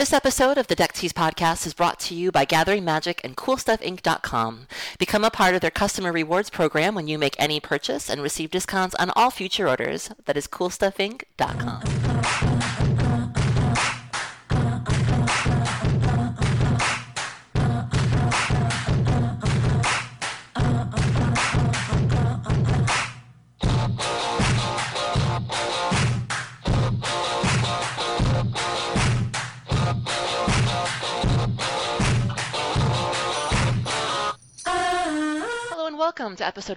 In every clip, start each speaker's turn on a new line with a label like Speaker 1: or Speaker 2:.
Speaker 1: This episode of the Deck Tease podcast is brought to you by Gathering Magic and CoolStuffInc.com. Become a part of their customer rewards program when you make any purchase and receive discounts on all future orders. That is CoolStuffInc.com. Welcome to episode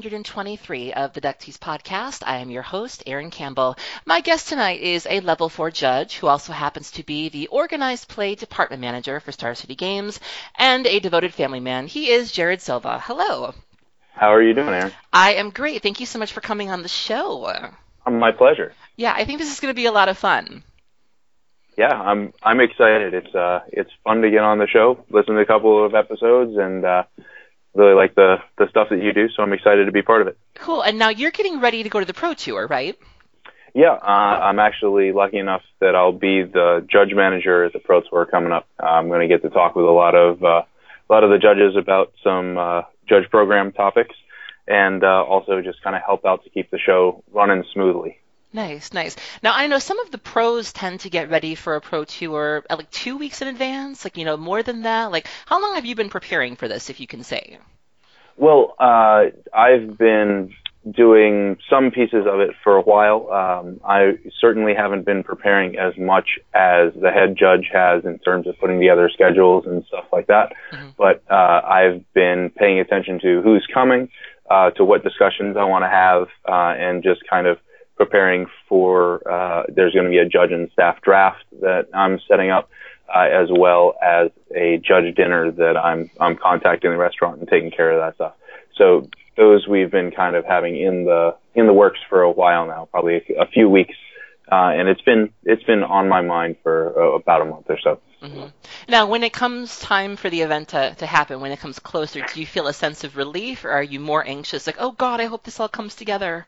Speaker 1: 123 of the Deck Tease podcast. I am your host, Erin Campbell. My guest tonight is a level 4 judge who also happens to be the organized play department manager for Star City Games and a devoted family man. He is Jared Silva. Hello.
Speaker 2: How are you doing, Erin?
Speaker 1: I am great. Thank you so much for coming on the show.
Speaker 2: My pleasure.
Speaker 1: Yeah, I think this is going to be a lot of fun.
Speaker 2: Yeah, I'm excited. It's fun to get on the show, listen to a couple of episodes, and really like the stuff that you do, so I'm excited to be part of it.
Speaker 1: Cool. And now you're getting ready to go to the Pro Tour, right?
Speaker 2: Yeah, I'm actually lucky enough that I'll be the judge manager at the Pro Tour coming up. I'm going to get to talk with a lot of the judges about some judge program topics, and also just kind of help out to keep the show running smoothly.
Speaker 1: Nice, nice. Now, I know some of the pros tend to get ready for a Pro Tour like 2 weeks in advance, more than that. Like, how long have you been preparing for this, if you can say?
Speaker 2: Well, I've been doing some pieces of it for a while. I certainly haven't been preparing as much as the head judge has in terms of putting together schedules and stuff like that. Mm-hmm. But I've been paying attention to who's coming, to what discussions I want to have, and just kind of preparing for, there's going to be a judge and staff draft that I'm setting up, as well as a judge dinner that I'm contacting the restaurant and taking care of that stuff. So those we've been kind of having in the works for a while now, probably a few weeks, and it's been on my mind for about a month or so.
Speaker 1: Mm-hmm. Now, when it comes time for the event to happen, when it comes closer, do you feel a sense of relief, or are you more anxious, like, oh God, I hope this all comes together?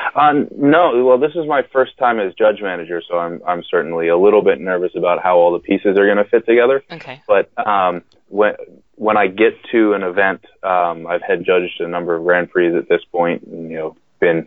Speaker 2: No, well, this is my first time as judge manager, so I'm certainly a little bit nervous about how all the pieces are going to fit together.
Speaker 1: Okay.
Speaker 2: But when I get to an event, I've head judged a number of Grand Prix at this point, and been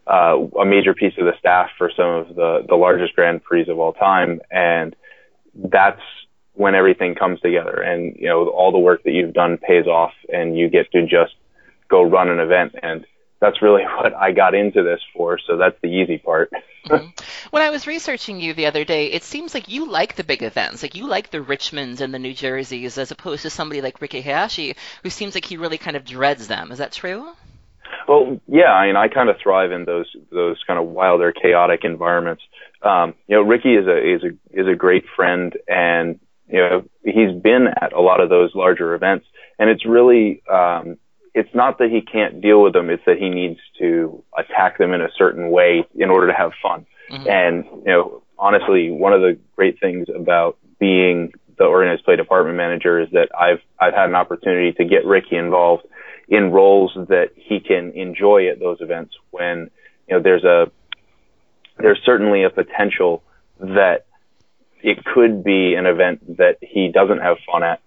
Speaker 2: a major piece of the staff for some of the largest Grand Prix of all time, and that's when everything comes together, and all the work that you've done pays off, and you get to just go run an event, and that's really what I got into this for, so that's the easy part.
Speaker 1: Mm-hmm. When I was researching you the other day, it seems like you like the big events, like you like the Richmonds and the New Jerseys, as opposed to somebody like Ricky Hayashi, who seems like he really kind of dreads them. Is that true?
Speaker 2: Well, yeah, I kind of thrive in those kind of wilder, chaotic environments. Ricky is a great friend, and he's been at a lot of those larger events, and it's really it's not that he can't deal with them, it's that he needs to attack them in a certain way in order to have fun. Mm-hmm. And, honestly, one of the great things about being the organized play department manager is that I've had an opportunity to get Ricky involved in roles that he can enjoy at those events when, there's certainly a potential that it could be an event that he doesn't have fun at,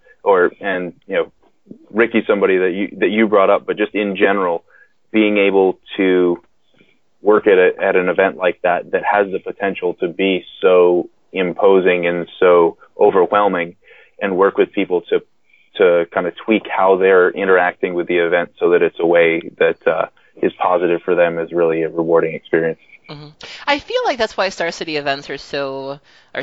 Speaker 2: Ricky's somebody that you brought up, but just in general, being able to work at an event like that has the potential to be so imposing and so overwhelming, and work with people to kind of tweak how they're interacting with the event so that it's a way that is positive for them, is really a rewarding experience.
Speaker 1: Mm-hmm. I feel like that's why Star City events are so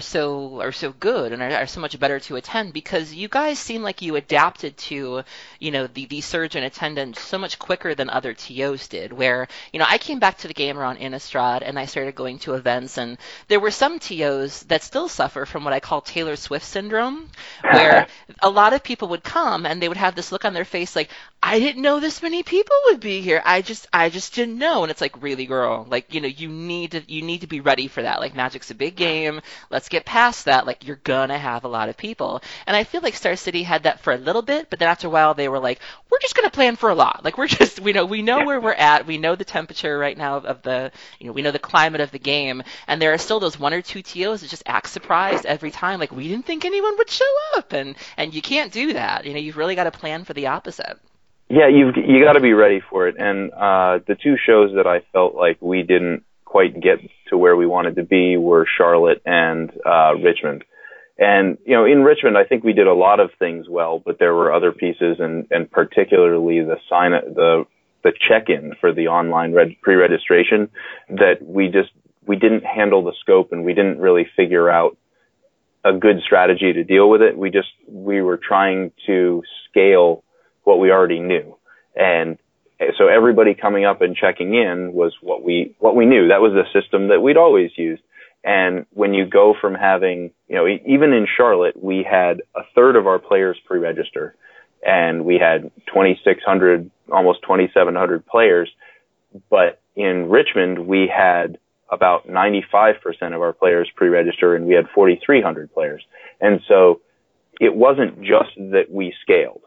Speaker 1: good and are so much better to attend, because you guys seem like you adapted to, the surge in attendance so much quicker than other TOs did, where, I came back to the game around Innistrad and I started going to events, and there were some TOs that still suffer from what I call Taylor Swift syndrome, where a lot of people would come and they would have this look on their face like, I didn't know this many people would be here. I just didn't know. And it's like, really, girl, like, you need to be ready for that. Like, Magic's a big game. let's get past that. Like, you're gonna have a lot of people. And I feel like Star City had that for a little bit, but then after a while they were like, we're just gonna plan for a lot. Like, we know where we're at. We know the temperature right now of the, we know the climate of the game. And there are still those one or two TOs that just act surprised every time. Like, we didn't think anyone would show up. And you can't do that. You've really got to plan for the opposite.
Speaker 2: Yeah, you got to be ready for it. And the two shows that I felt like we didn't quite get to where we wanted to be were Charlotte and Richmond. And in Richmond, I think we did a lot of things well, but there were other pieces, and particularly the check-in for the online pre-registration that we didn't handle the scope, and we didn't really figure out a good strategy to deal with it. We were trying to scale what we already knew. And so everybody coming up and checking in was what we knew. That was the system that we'd always used. And when you go from having, even in Charlotte, we had a third of our players pre-register, and we had 2,600, almost 2,700 players. But in Richmond, we had about 95% of our players pre-register, and we had 4,300 players. And so it wasn't just that we scaled.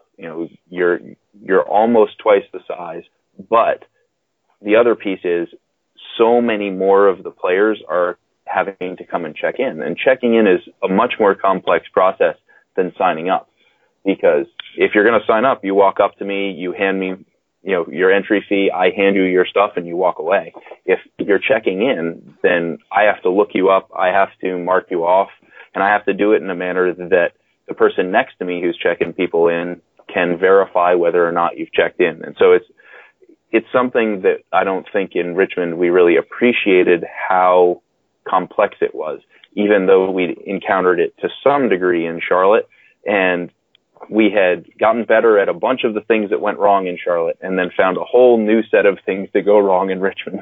Speaker 2: You're almost twice the size, but the other piece is so many more of the players are having to come and check in. And checking in is a much more complex process than signing up. Because if you're going to sign up, you walk up to me, you hand me, your entry fee, I hand you your stuff, and you walk away. If you're checking in, then I have to look you up, I have to mark you off, and I have to do it in a manner that the person next to me who's checking people in can verify whether or not you've checked in. And so it's something that I don't think in Richmond we really appreciated how complex it was, even though we encountered it to some degree in Charlotte. And we had gotten better at a bunch of the things that went wrong in Charlotte, and then found a whole new set of things that go wrong in Richmond.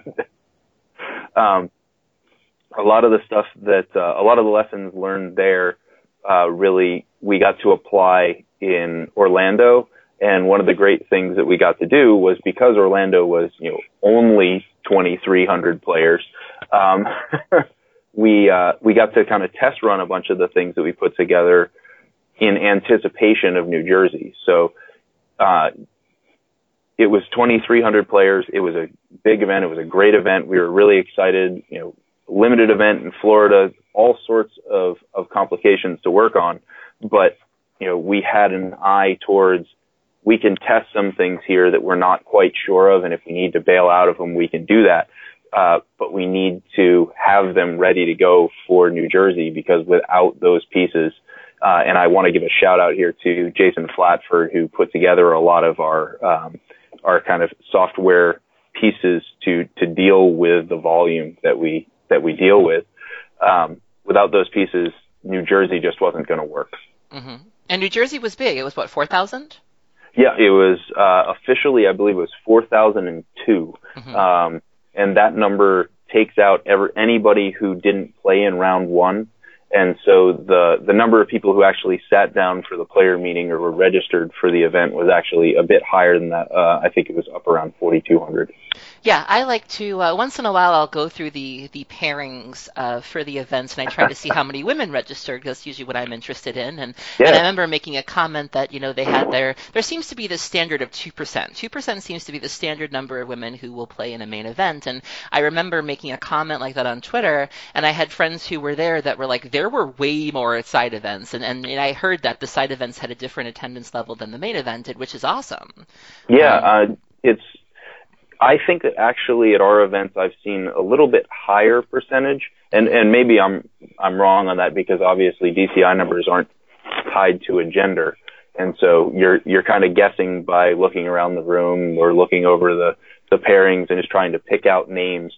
Speaker 2: A lot of the lessons learned there, really we got to apply in Orlando. And one of the great things that we got to do was, because Orlando was, only 2,300 players, we got to kind of test run a bunch of the things that we put together in anticipation of New Jersey. So, it was 2,300 players. It was a big event. It was a great event. We were really excited, limited event in Florida, all sorts of complications to work on. But, we had an eye towards, we can test some things here that we're not quite sure of, and if we need to bail out of them, we can do that. But we need to have them ready to go for New Jersey, because without those pieces, and I want to give a shout out here to Jason Flatford, who put together a lot of our kind of software pieces to deal with the volume that we deal with. Without those pieces, New Jersey just wasn't going to work.
Speaker 1: Mm-hmm. And New Jersey was big. It was what, 4,000?
Speaker 2: Yeah, it was officially, I believe it was 4,002. Mm-hmm. And that number takes out anybody who didn't play in round one. And so the number of people who actually sat down for the player meeting or were registered for the event was actually a bit higher than that. I think it was up around 4,200.
Speaker 1: Yeah, I like to, once in a while I'll go through the pairings for the events, and I try to see how many women registered, because that's usually what I'm interested in. And I remember making a comment that, they had there seems to be this standard of 2%. 2% seems to be the standard number of women who will play in a main event. And I remember making a comment like that on Twitter, and I had friends who were there that were like, there were way more side events. And I heard that the side events had a different attendance level than the main event did, which is awesome.
Speaker 2: Yeah, I think that actually at our events I've seen a little bit higher percentage, and maybe I'm wrong on that, because obviously DCI numbers aren't tied to a gender, and so you're kind of guessing by looking around the room or looking over the pairings and just trying to pick out names.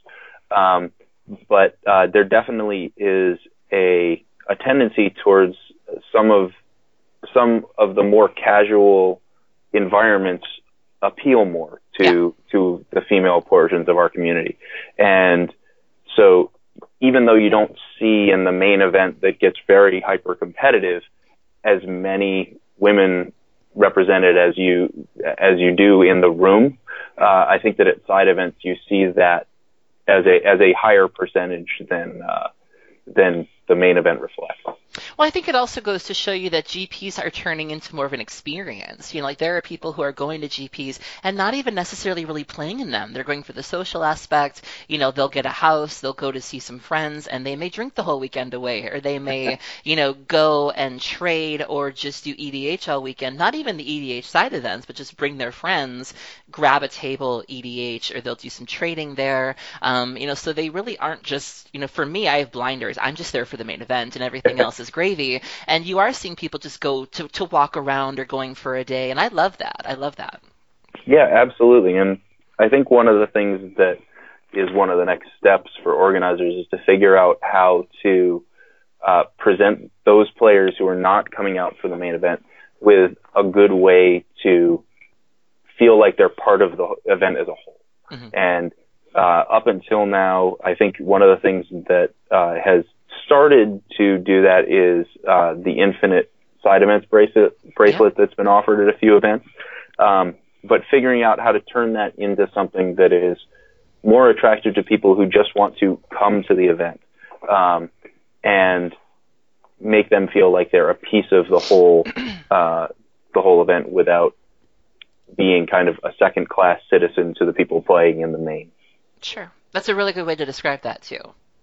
Speaker 2: But there definitely is a tendency towards some of the more casual environments appeal more to the female portions of our community. And so even though you don't see in the main event that gets very hyper competitive as many women represented as you do in the room, I think that at side events you see that as a higher percentage than the main event reflects.
Speaker 1: Well, I think it also goes to show you that GPs are turning into more of an experience. Like there are people who are going to GPs and not even necessarily really playing in them. They're going for the social aspect. They'll get a house, they'll go to see some friends, and they may drink the whole weekend away, or they may, go and trade or just do EDH all weekend. Not even the EDH side events, but just bring their friends, grab a table, EDH, or they'll do some trading there. So they really aren't just, for me, I have blinders. I'm just there for the main event, and everything else is gravy. And you are seeing people just go to walk around or going for a day, and I love that.
Speaker 2: Yeah, absolutely. And I think one of the things that is one of the next steps for organizers is to figure out how to present those players who are not coming out for the main event with a good way to feel like they're part of the event as a whole. Mm-hmm. And up until now, I think one of the things that has started to do that is the Infinite Side Events bracelet that's been offered at a few events. But figuring out how to turn that into something that is more attractive to people who just want to come to the event, and make them feel like they're a piece of the whole event without being kind of a second-class citizen to the people playing in the main.
Speaker 1: Sure. That's a really good way to describe that, too.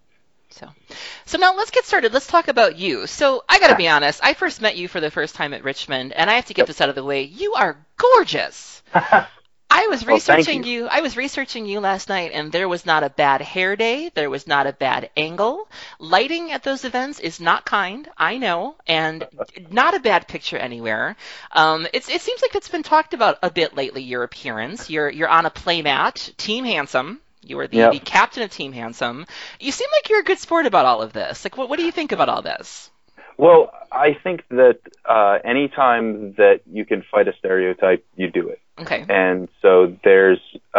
Speaker 1: So now let's get started. Let's talk about you. So I got to be honest. I first met you for the first time at Richmond, and I have to get this out of the way. You are gorgeous. I was researching you. I was researching you last night, and there was not a bad hair day. There was not a bad angle. Lighting at those events is not kind, I know, and not a bad picture anywhere. It seems like it's been talked about a bit lately, your appearance. You're on a playmat, Team Handsome. You are the captain of Team Handsome. You seem like you're a good sport about all of this. Like, what do you think about all this?
Speaker 2: Well, I think that any time that you can fight a stereotype, you do it.
Speaker 1: Okay.
Speaker 2: And so there's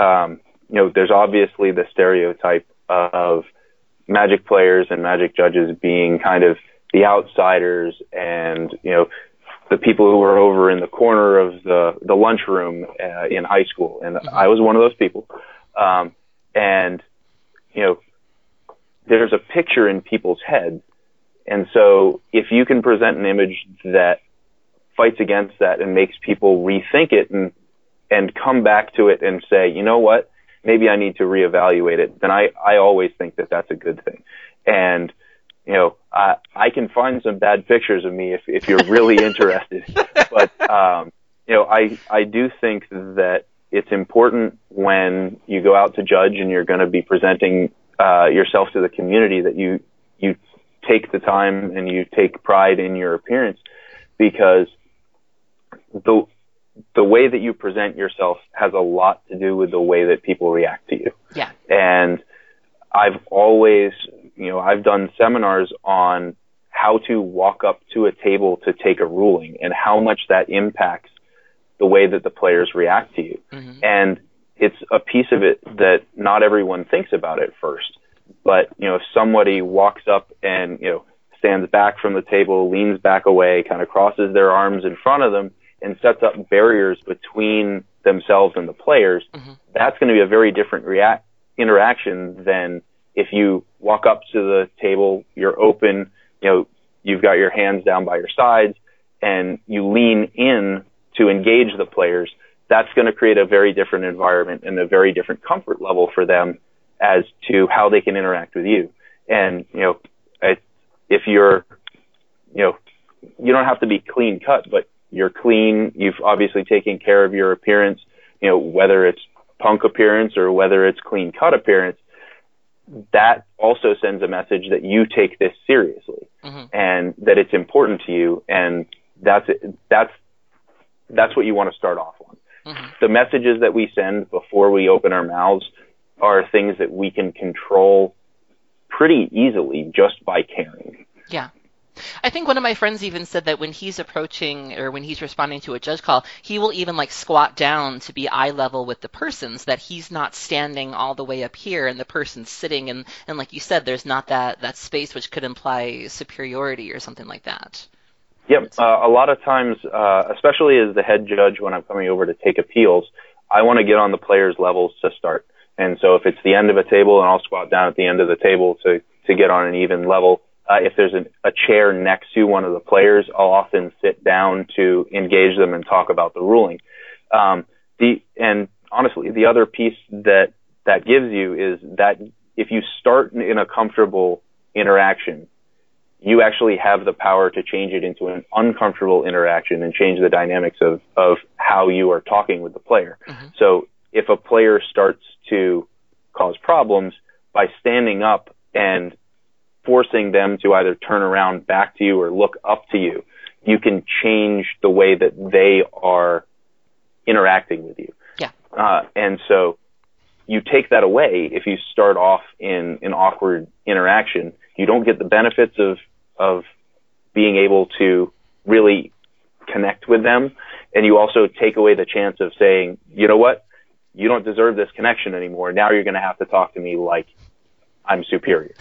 Speaker 2: obviously the stereotype of Magic players and Magic judges being kind of the outsiders and, the people who were over in the corner of the lunchroom in high school. And I was one of those people. And, there's a picture in people's heads. And so if you can present an image that fights against that and makes people rethink it and come back to it and say, you know what, maybe I need to reevaluate it, then I always think that that's a good thing. And, I can find some bad pictures of me if you're really interested. But, I do think that it's important when you go out to judge and you're going to be presenting yourself to the community that you take the time and you take pride in your appearance, because the way that you present yourself has a lot to do with the way that people react to you.
Speaker 1: Yeah.
Speaker 2: And I've always, I've done seminars on how to walk up to a table to take a ruling and how much that impacts the way that the players react to you. Mm-hmm. And it's a piece of it that not everyone thinks about at first. But, if somebody walks up and, stands back from the table, leans back away, kind of crosses their arms in front of them and sets up barriers between themselves and the players, mm-hmm. that's going to be a very different interaction than if you walk up to the table, you're open, you've got your hands down by your sides and you lean in to engage the players. That's going to create a very different environment and a very different comfort level for them as to how they can interact with you. And, if you're, you don't have to be clean cut, but you're clean, you've obviously taken care of your appearance, whether it's punk appearance or whether it's clean cut appearance, that also sends a message that you take this seriously, mm-hmm. and that it's important to you. And that's what you want to start off on. Mm-hmm. The messages that we send before we open our mouths are things that we can control pretty easily just by caring.
Speaker 1: Yeah. I think one of my friends even said that when he's approaching or when he's responding to a judge call, he will even squat down to be eye level with the persons, that he's not standing all the way up here and the person's sitting and like you said, there's not that space which could imply superiority or something like that.
Speaker 2: Yep. A lot of times, especially as the head judge when I'm coming over to take appeals, I want to get on the players' levels to start. And so if it's the end of a table, and I'll squat down at the end of the table to get on an even level. if there's a chair next to one of the players, I'll often sit down to engage them and talk about the ruling. And honestly, the other piece that gives you is that if you start in a comfortable interaction, you actually have the power to change it into an uncomfortable interaction and change the dynamics of how you are talking with the player. Mm-hmm. So if a player starts to cause problems, by standing up and forcing them to either turn around back to you or look up to you, you can change the way that they are interacting with you.
Speaker 1: Yeah.
Speaker 2: And so you take that away if you start off in an awkward interaction. You don't get the benefits of being able to really connect with them. And you also take away the chance of saying, you know what? You don't deserve this connection anymore. Now you're going to have to talk to me like I'm superior.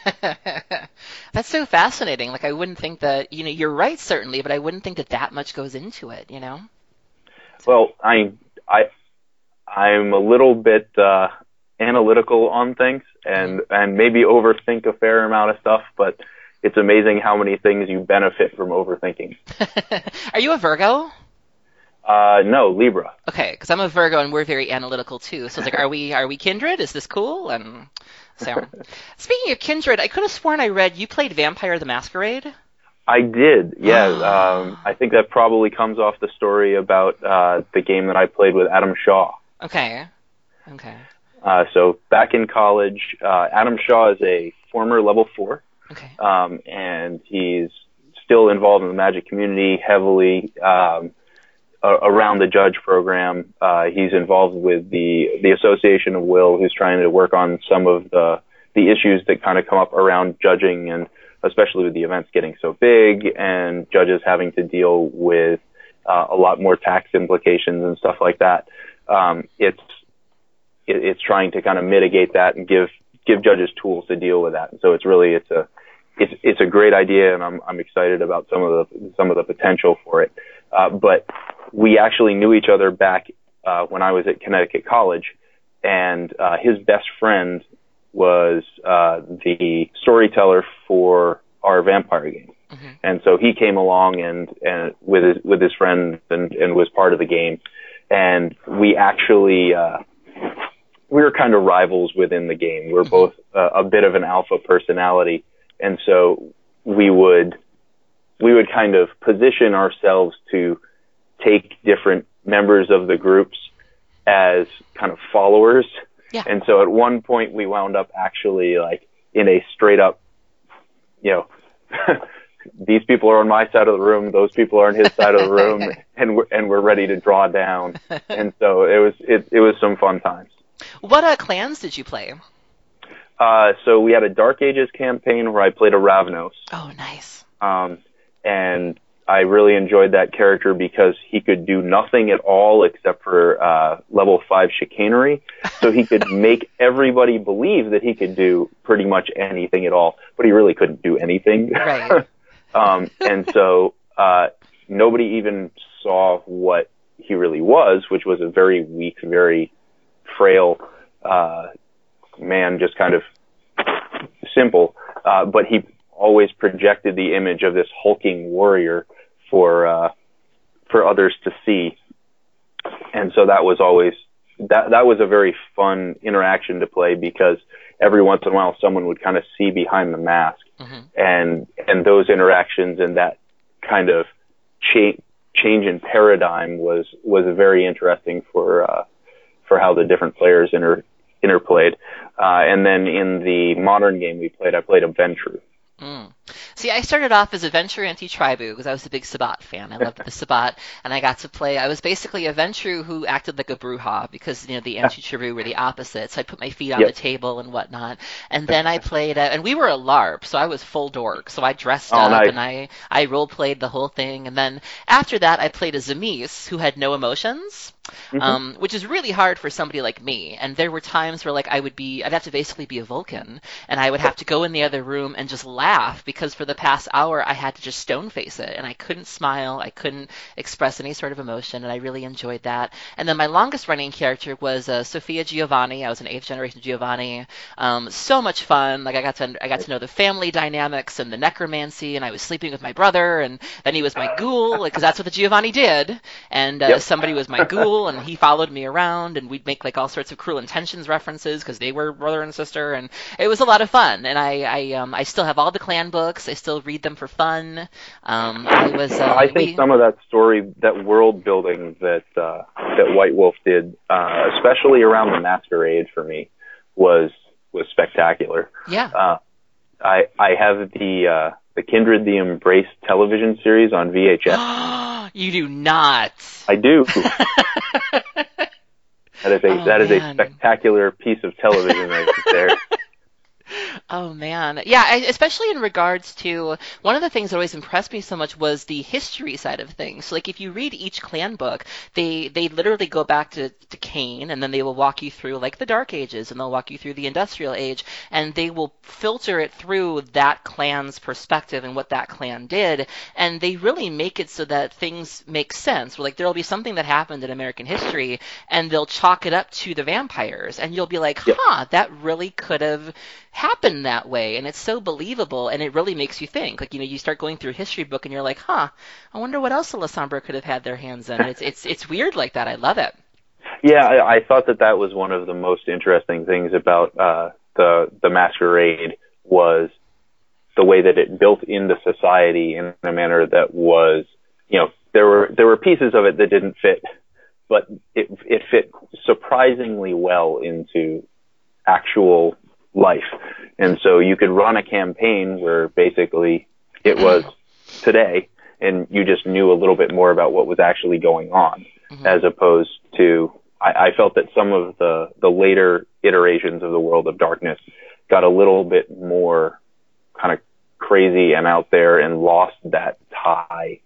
Speaker 1: That's so fascinating. Like, I wouldn't think that, you're right, certainly, but I wouldn't think that much goes into it, So.
Speaker 2: Well, I'm a little bit analytical on things and maybe overthink a fair amount of stuff, but it's amazing how many things you benefit from overthinking.
Speaker 1: Are you a Virgo?
Speaker 2: No, Libra.
Speaker 1: Okay, because I'm a Virgo and we're very analytical too. So it's like, are we kindred? Is this cool? And so, speaking of kindred, I could have sworn I read you played Vampire the Masquerade.
Speaker 2: I did, yeah. I think that probably comes off the story about the game that I played with Adam Shaw.
Speaker 1: Okay.
Speaker 2: So back in college, Adam Shaw is a former level 4.
Speaker 1: Okay.
Speaker 2: And he's still involved in the Magic community heavily around the Judge program. He's involved with the Association of Will, who's trying to work on some of the issues that kind of come up around judging, and especially with the events getting so big and judges having to deal with a lot more tax implications and stuff like that. It's trying to kind of mitigate that and give judges tools to deal with that. And so it's a great idea, and I'm excited about some of the potential for it. But we actually knew each other back when I was at Connecticut College, and his best friend was the storyteller for our vampire game. Mm-hmm. And so he came along and with his friend and was part of the game. And we actually we were kind of rivals within the game. We're both a bit of an alpha personality, and so we would kind of position ourselves to take different members of the groups as kind of followers.
Speaker 1: Yeah.
Speaker 2: And so at one point we wound up actually like in a straight up, these people are on my side of the room, those people are on his side of the room, and we're ready to draw down. And so it was some fun times.
Speaker 1: What clans did you play?
Speaker 2: So we had a Dark Ages campaign where I played a Ravnos.
Speaker 1: Oh, nice.
Speaker 2: And I really enjoyed that character because he could do nothing at all except for level 5 chicanery. So he could make everybody believe that he could do pretty much anything at all, but he really couldn't do anything.
Speaker 1: Right.
Speaker 2: And so nobody even saw what he really was, which was a very weak, very frail man, just kind of simple. But he always projected the image of this hulking warrior for others to see. And so that was always, that was a very fun interaction to play because every once in a while someone would kind of see behind the mask. Mm-hmm. And those interactions and that kind of change in paradigm was very interesting for how the different players interplayed. And then in the modern game I played a Ventrue.
Speaker 1: Mm. See, I started off as a Ventrue anti-Tribu because I was a big Sabbat fan. I loved the Sabbat, and I got to play. I was basically a Ventrue who acted like a Brujah because the anti-Tribu were the opposite. So I'd put my feet on the table and whatnot. And then I played, and we were a LARP, so I was full dork. So I dressed up
Speaker 2: nice.
Speaker 1: And I role played the whole thing. And then after that, I played a Tzimisce who had no emotions. Mm-hmm. Which is really hard for somebody like me. And there were times where I'd have to basically be a Vulcan, and I would have to go in the other room and just laugh because for for the past hour, I had to just stone face it, and I couldn't smile, I couldn't express any sort of emotion, and I really enjoyed that. And then my longest running character was Sophia Giovanni. I was an 8th generation Giovanni. So much fun. Like I got to know the family dynamics and the necromancy, and I was sleeping with my brother, and then he was my ghoul, because that's what the Giovanni did. And somebody was my ghoul, and he followed me around, and we'd make like all sorts of Cruel Intentions references because they were brother and sister, and it was a lot of fun. And I still have all the clan books. I still read them for fun.
Speaker 2: I think some of that story, that world building that White Wolf did, especially around the Masquerade for me, was spectacular.
Speaker 1: Yeah.
Speaker 2: I have the Kindred the Embrace television series on VHS.
Speaker 1: You do not.
Speaker 2: I do. That is a spectacular piece of television right there.
Speaker 1: Oh, man. Yeah, especially in regards to one of the things that always impressed me so much was the history side of things. So, like, if you read each clan book, they literally go back to Cain, and then they will walk you through, like, the Dark Ages, and they'll walk you through the Industrial Age, and they will filter it through that clan's perspective and what that clan did, and they really make it so that things make sense. Like, there'll be something that happened in American history, and they'll chalk it up to the vampires, and you'll be like, that really could have happened that way, and it's so believable, and it really makes you think. Like, you start going through a history book, and you're like, I wonder what else the Lasombra could have had their hands in. It's weird like that. I love it.
Speaker 2: Yeah, I thought that was one of the most interesting things about the Masquerade, was the way that it built into society in a manner that was, there were pieces of it that didn't fit, but it fit surprisingly well into actual life. And so you could run a campaign where basically it was today, and you just knew a little bit more about what was actually going on, as opposed to, I felt that some of the later iterations of the World of Darkness got a little bit more kind of crazy and out there and lost that tie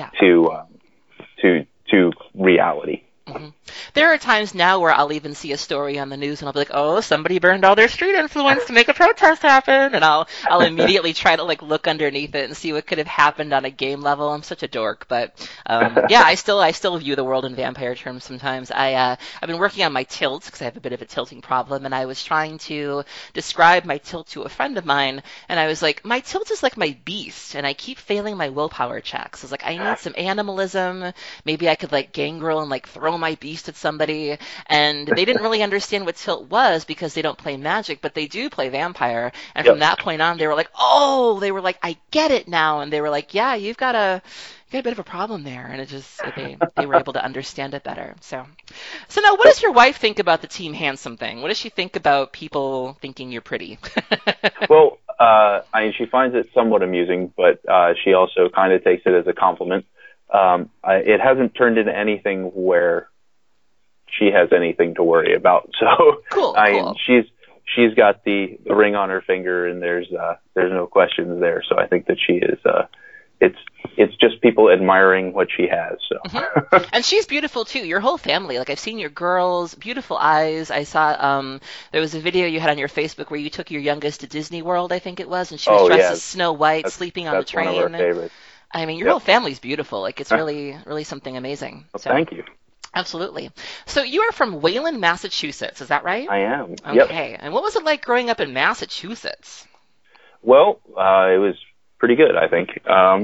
Speaker 2: to reality.
Speaker 1: Mm-hmm. There are times now where I'll even see a story on the news and I'll be like, oh, somebody burned all their street influence to make a protest happen, and I'll immediately try to like look underneath it and see what could have happened on a game level. I'm such a dork, but I still view the world in vampire terms sometimes. I've been working on my tilt because I have a bit of a tilting problem, and I was trying to describe my tilt to a friend of mine, and I was like, my tilt is like my beast, and I keep failing my willpower checks. I was like, I need some animalism. Maybe I could like gangrel and like throw my beast at somebody, and they didn't really understand what tilt was because they don't play Magic, but they do play Vampire, and from that point on, they were like, I get it now, and they were like, yeah, you've got a bit of a problem there, and it just, they were able to understand it better. So now, what does your wife think about the Team Handsome thing? What does she think about people thinking you're pretty?
Speaker 2: Well, she finds it somewhat amusing, but she also kind of takes it as a compliment. It hasn't turned into anything where she has anything to worry about. So
Speaker 1: cool.
Speaker 2: she's got the ring on her finger, and there's no questions there. So I think that she is. It's just people admiring what she has. So.
Speaker 1: Mm-hmm. And she's beautiful too. Your whole family. Like, I've seen your girls, beautiful eyes. I saw there was a video you had on your Facebook where you took your youngest to Disney World, I think it was, and she was dressed as Snow White, sleeping on the train.
Speaker 2: That's one of our favorites.
Speaker 1: I mean, your whole family's beautiful. Like, it's really, really something amazing.
Speaker 2: Well, thank you.
Speaker 1: Absolutely. So you are from Wayland, Massachusetts, is that right?
Speaker 2: I am.
Speaker 1: Okay.
Speaker 2: Yep.
Speaker 1: And what was it like growing up in Massachusetts?
Speaker 2: Well, it was pretty good, I think.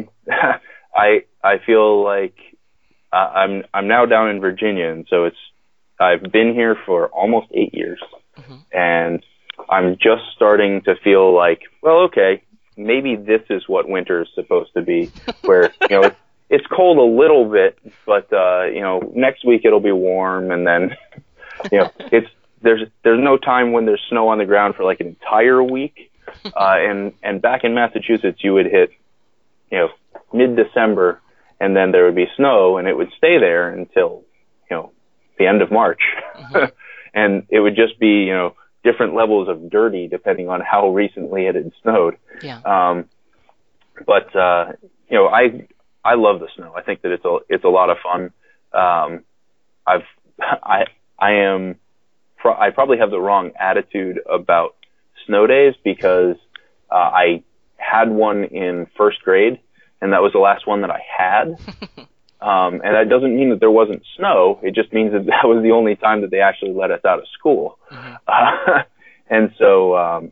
Speaker 2: I feel like I'm now down in Virginia, and so I've been here for almost 8 years, and I'm just starting to feel like, well, okay, maybe this is what winter is supposed to be, where it's cold a little bit, but next week it'll be warm, and then there's no time when there's snow on the ground for like an entire week. And back in Massachusetts, you would hit mid-December, and then there would be snow, and it would stay there until the end of March, and it would just be different levels of dirty depending on how recently it had snowed.
Speaker 1: Yeah.
Speaker 2: But I love the snow. I think that it's a lot of fun. I probably have the wrong attitude about snow days because I had one in first grade, and that was the last one that I had. And that doesn't mean that there wasn't snow. It just means that that was the only time that they actually let us out of school. Mm-hmm. And so,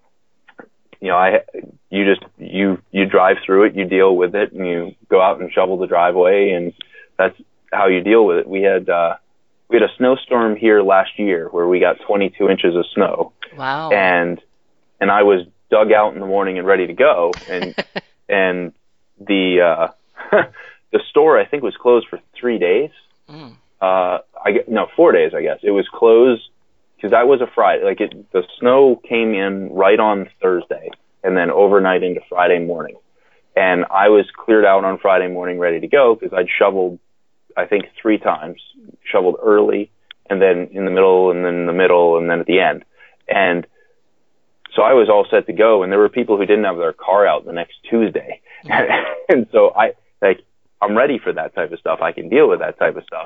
Speaker 2: you drive through it, you deal with it, and you go out and shovel the driveway, and that's how you deal with it. We had a snowstorm here last year where we got 22 inches of snow.
Speaker 1: Wow.
Speaker 2: And I was dug out in the morning and ready to go, and the the store, I think, was closed for 3 days. 4 days, I guess. It was closed because that was a Friday. The snow came in right on Thursday and then overnight into Friday morning. And I was cleared out on Friday morning ready to go because I'd shoveled, I think, 3 times. Shoveled early, and then in the middle, and then in the middle, and then at the end. And so I was all set to go, and there were people who didn't have their car out the next Tuesday. And so I'm ready for that type of stuff. I can deal with that type of stuff.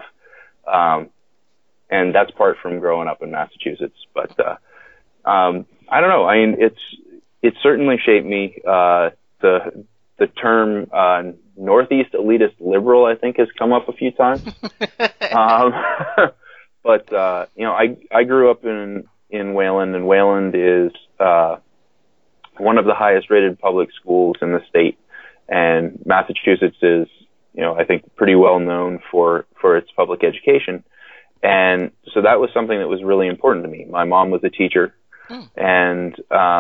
Speaker 2: And that's part from growing up in Massachusetts. But I don't know. I mean, it certainly shaped me. The term Northeast elitist liberal, I think, has come up a few times. But I grew up in Wayland, and Wayland is one of the highest rated public schools in the state. And Massachusetts is, I think, pretty well known for its public education. And so that was something that was really important to me. My mom was a teacher, and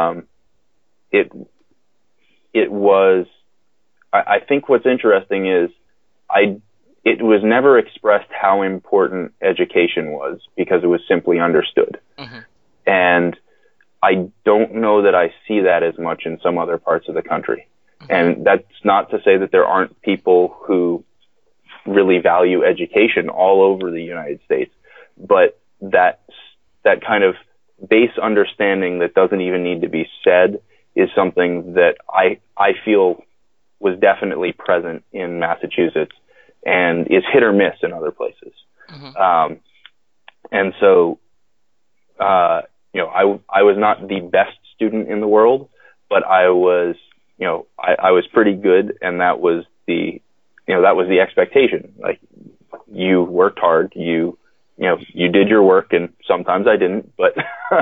Speaker 2: it was, I think what's interesting is it was never expressed how important education was because it was simply understood. Mm-hmm. And I don't know that I see that as much in some other parts of the country. Mm-hmm. And that's not to say that there aren't people who really value education all over the United States, but that kind of base understanding that doesn't even need to be said is something that I feel was definitely present in Massachusetts and is hit or miss in other places. Mm-hmm. And so, I was not the best student in the world, but I was, I was pretty good, and that was the expectation. Like, you worked hard, you did your work, and sometimes I didn't, but,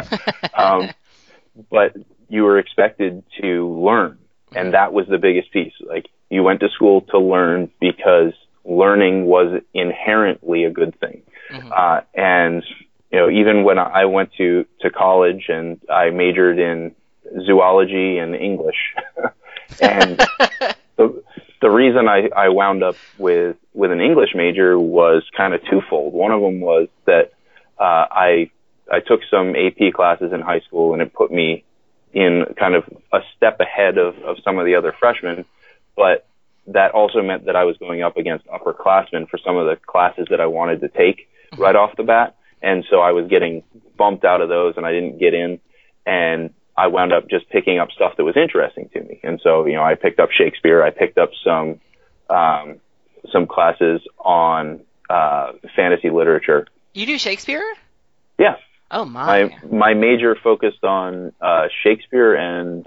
Speaker 2: but you were expected to learn. And that was the biggest piece. Like, you went to school to learn because learning was inherently a good thing. Mm-hmm. And, even when I went to college and I majored in zoology and English, and the reason I wound up with an English major was kind of twofold. One of them was that, I took some AP classes in high school, and it put me in kind of a step ahead of some of the other freshmen, but that also meant that I was going up against upperclassmen for some of the classes that I wanted to take right off the bat. And so I was getting bumped out of those, and I didn't get in, and I wound up just picking up stuff that was interesting to me. And so, I picked up Shakespeare. I picked up some classes on fantasy literature.
Speaker 1: You do Shakespeare?
Speaker 2: Yeah.
Speaker 1: Oh my!
Speaker 2: My major focused on Shakespeare, and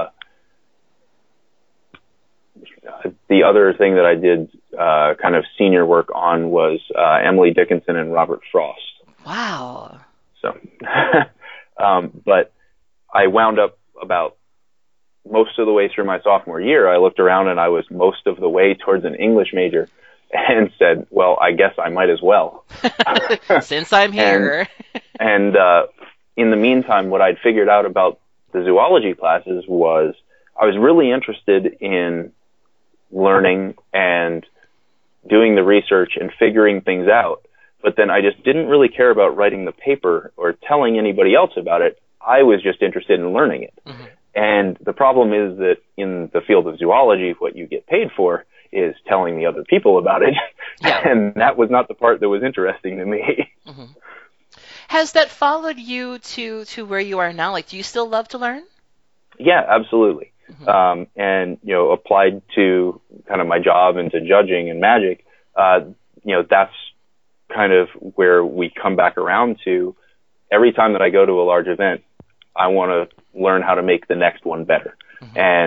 Speaker 2: the other thing that I did kind of senior work on was Emily Dickinson and Robert Frost.
Speaker 1: Wow.
Speaker 2: So, but I wound up about most of the way through my sophomore year. I looked around, and I was most of the way towards an English major, and said, well, I guess I might as well.
Speaker 1: Since I'm here.
Speaker 2: And in the meantime, what I'd figured out about the zoology classes was I was really interested in learning and doing the research and figuring things out. But then I just didn't really care about writing the paper or telling anybody else about it. I was just interested in learning it. Mm-hmm. And the problem is that in the field of zoology, what you get paid for is telling the other people about it. Yeah. And that was not the part that was interesting to me.
Speaker 1: Mm-hmm. Has that followed you to where you are now? Like, do you still love to learn?
Speaker 2: Yeah, absolutely. Mm-hmm. And, applied to kind of my job and to judging and magic, that's kind of where we come back around to. Every time that I go to a large event, I want to learn how to make the next one better. Mm-hmm. And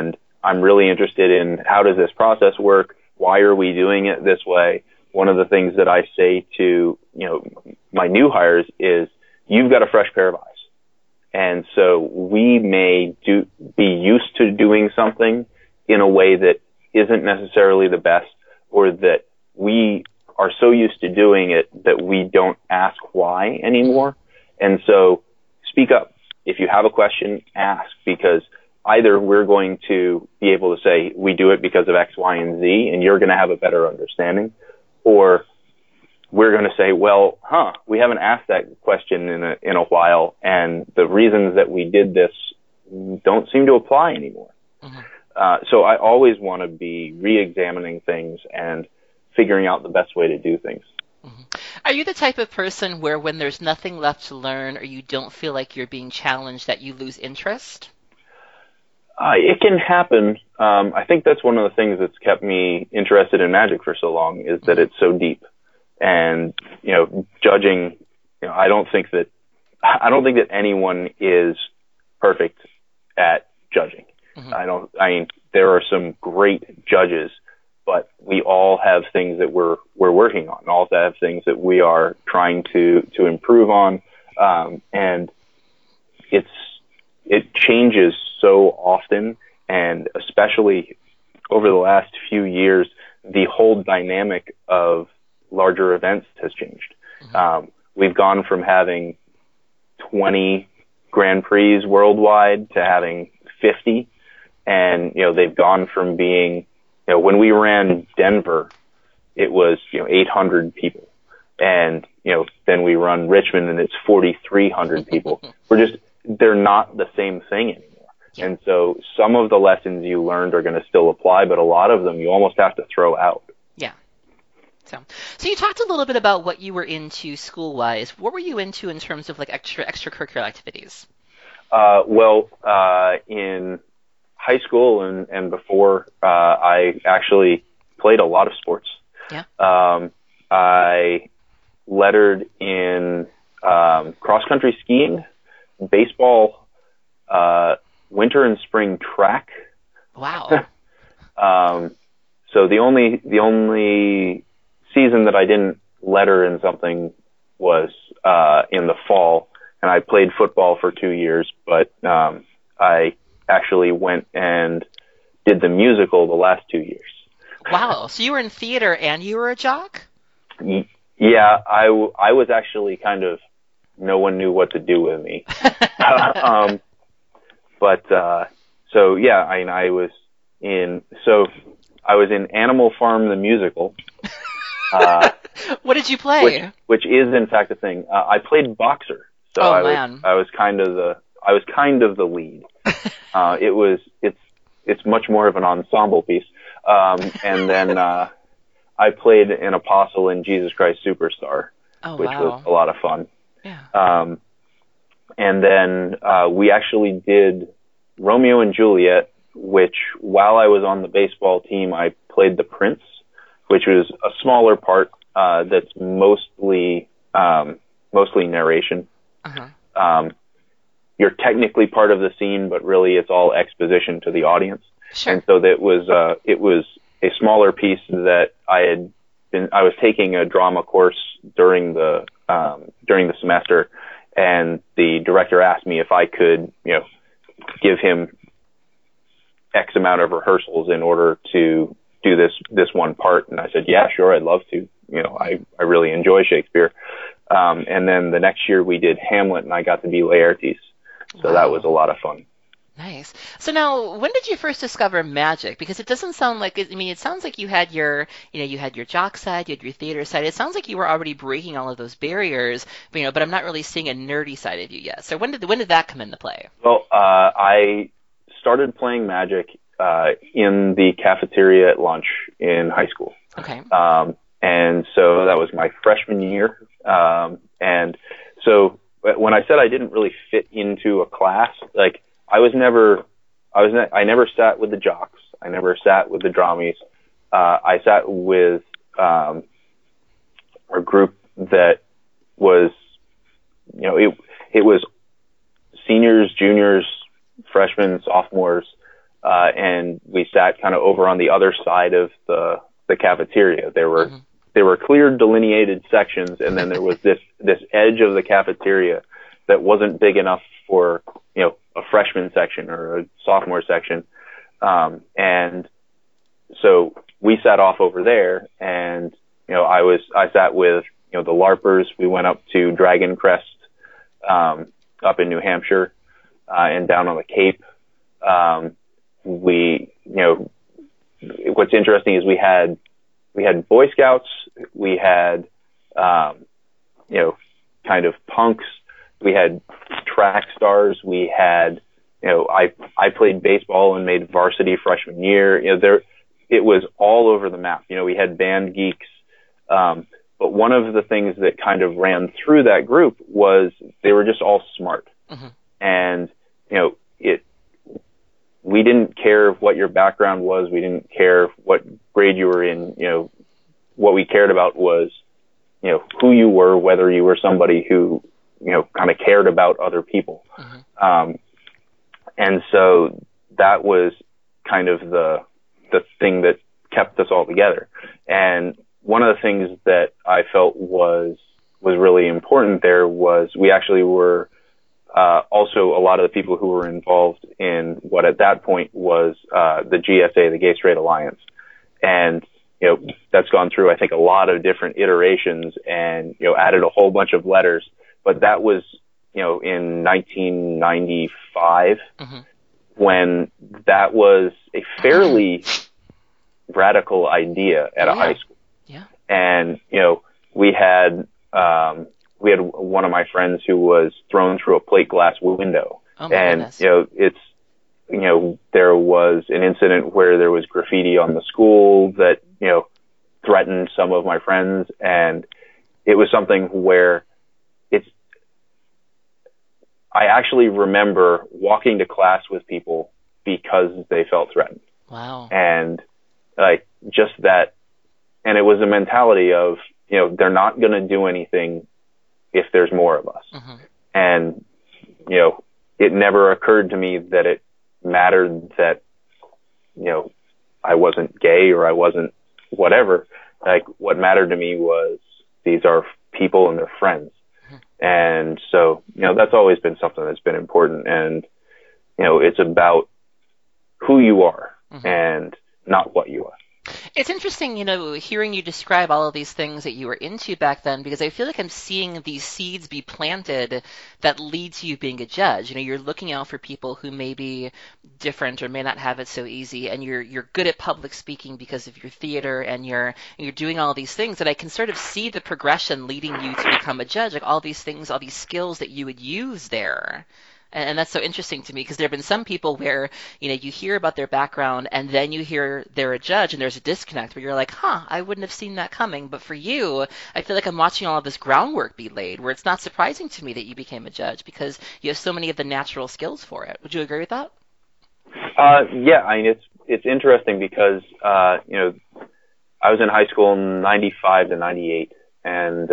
Speaker 2: I'm really interested in how does this process work? Why are we doing it this way? One of the things that I say to, my new hires is, you've got a fresh pair of eyes. And so we may be used to doing something in a way that isn't necessarily the best, or that we are so used to doing it that we don't ask why anymore. And so speak up. If you have a question, ask, because either we're going to be able to say, we do it because of X, Y, and Z, and you're going to have a better understanding, or we're going to say, well, we haven't asked that question in a while, and the reasons that we did this don't seem to apply anymore. Mm-hmm. So I always want to be re-examining things and figuring out the best way to do things.
Speaker 1: Mm-hmm. Are you the type of person where when there's nothing left to learn, or you don't feel like you're being challenged, that you lose interest?
Speaker 2: It can happen. I think that's one of the things that's kept me interested in Magic for so long, is that it's so deep. And, judging, I don't think that anyone is perfect at judging. Mm-hmm. There are some great judges, but we all have things that we're working on, all have things that we are trying to improve on. And it changes so often, and especially over the last few years, the whole dynamic of larger events has changed. Mm-hmm. We've gone from having 20 Grand Prix worldwide to having 50. And, they've gone from being, when we ran Denver, it was, 800 people. And, then we run Richmond and it's 4,300 people. They're not the same thing anymore. Yeah. And so some of the lessons you learned are going to still apply, but a lot of them you almost have to throw out.
Speaker 1: Yeah. So you talked a little bit about what you were into school-wise. What were you into in terms of like extracurricular activities?
Speaker 2: In high school and before, I actually played a lot of sports.
Speaker 1: Yeah.
Speaker 2: I lettered in cross-country skiing, baseball, winter and spring track.
Speaker 1: Wow.
Speaker 2: So the only season that I didn't letter in something was in the fall, and I played football for 2 years, but I actually went and did the musical the last 2 years.
Speaker 1: Wow. So you were in theater and you were a jock?
Speaker 2: Yeah, I was actually kind of, no one knew what to do with me. I was in Animal Farm the musical.
Speaker 1: What did you play?
Speaker 2: Which is in fact a thing. I played boxer. So I was kind of the lead. It's much more of an ensemble piece. And then I played an apostle in Jesus Christ Superstar, which was a lot of fun.
Speaker 1: Yeah.
Speaker 2: And then we actually did Romeo and Juliet, which while I was on the baseball team, I played the prince, which was a smaller part that's mostly narration.
Speaker 1: Uh-huh.
Speaker 2: You're technically part of the scene, but really it's all exposition to the audience.
Speaker 1: Sure.
Speaker 2: And so it was a smaller piece that I was taking a drama course during the semester, and the director asked me if I could, give him X amount of rehearsals in order to do this one part. And I said, yeah, sure, I'd love to. I really enjoy Shakespeare. And then the next year we did Hamlet, and I got to be Laertes. So that was a lot of fun.
Speaker 1: Nice. So now, when did you first discover magic? Because it doesn't sound like it. I mean, it sounds like you had your jock side, you had your theater side. It sounds like you were already breaking all of those barriers, but I'm not really seeing a nerdy side of you yet. So when did that come into play?
Speaker 2: Well, I started playing Magic in the cafeteria at lunch in high school.
Speaker 1: Okay.
Speaker 2: And so that was my freshman year. And so when I said I didn't really fit into a class, like I never sat with the jocks. I never sat with the dramies. I sat with a group that was, it was seniors, juniors, freshmen, sophomores, and we sat kind of over on the other side of the cafeteria. There were clear delineated sections, and then there was this edge of the cafeteria that wasn't big enough for, a freshman section or a sophomore section. And so we sat off over there, and, I sat with, the LARPers. We went up to Dragon Crest, up in New Hampshire, and down on the Cape. What's interesting is we had Boy Scouts, we had, kind of punks, we had track stars, we had, I played baseball and made varsity freshman year. It was all over the map. We had band geeks. But one of the things that kind of ran through that group was they were just all smart. Mm-hmm. And, we didn't care what your background was. We didn't care what grade you were in. What we cared about was, who you were, whether you were somebody who, kind of cared about other people. Mm-hmm. And so that was kind of the thing that kept us all together. And one of the things that I felt was really important there was we actually were, also a lot of the people who were involved in what at that point was, the GSA, the Gay Straight Alliance. And, that's gone through, I think, a lot of different iterations and, added a whole bunch of letters. But that was, in 1995, mm-hmm. when that was a fairly radical idea at a high school.
Speaker 1: Yeah.
Speaker 2: And, we had one of my friends who was thrown through a plate glass window.
Speaker 1: Oh my
Speaker 2: goodness.
Speaker 1: And,
Speaker 2: there was an incident where there was graffiti on the school that, threatened some of my friends. And it was something where I actually remember walking to class with people because they felt threatened.
Speaker 1: Wow.
Speaker 2: And just that, and it was a mentality of, they're not going to do anything if there's more of us. Mm-hmm. And, it never occurred to me that it mattered that, I wasn't gay or I wasn't whatever. What mattered to me was these are people and they're friends. Mm-hmm. And so, that's always been something that's been important. And, it's about who you are, mm-hmm. and not what you are.
Speaker 1: It's interesting, hearing you describe all of these things that you were into back then, because I feel like I'm seeing these seeds be planted that lead to you being a judge. You're looking out for people who may be different or may not have it so easy, and you're good at public speaking because of your theater, and you're doing all these things, and I can sort of see the progression leading you to become a judge, like all these things, all these skills that you would use there. And that's so interesting to me, because there have been some people where, you hear about their background and then you hear they're a judge and there's a disconnect where you're like, I wouldn't have seen that coming. But for you, I feel like I'm watching all of this groundwork be laid, where it's not surprising to me that you became a judge because you have so many of the natural skills for it. Would you agree with that?
Speaker 2: Yeah, it's interesting because, I was in high school in 95 to 98, and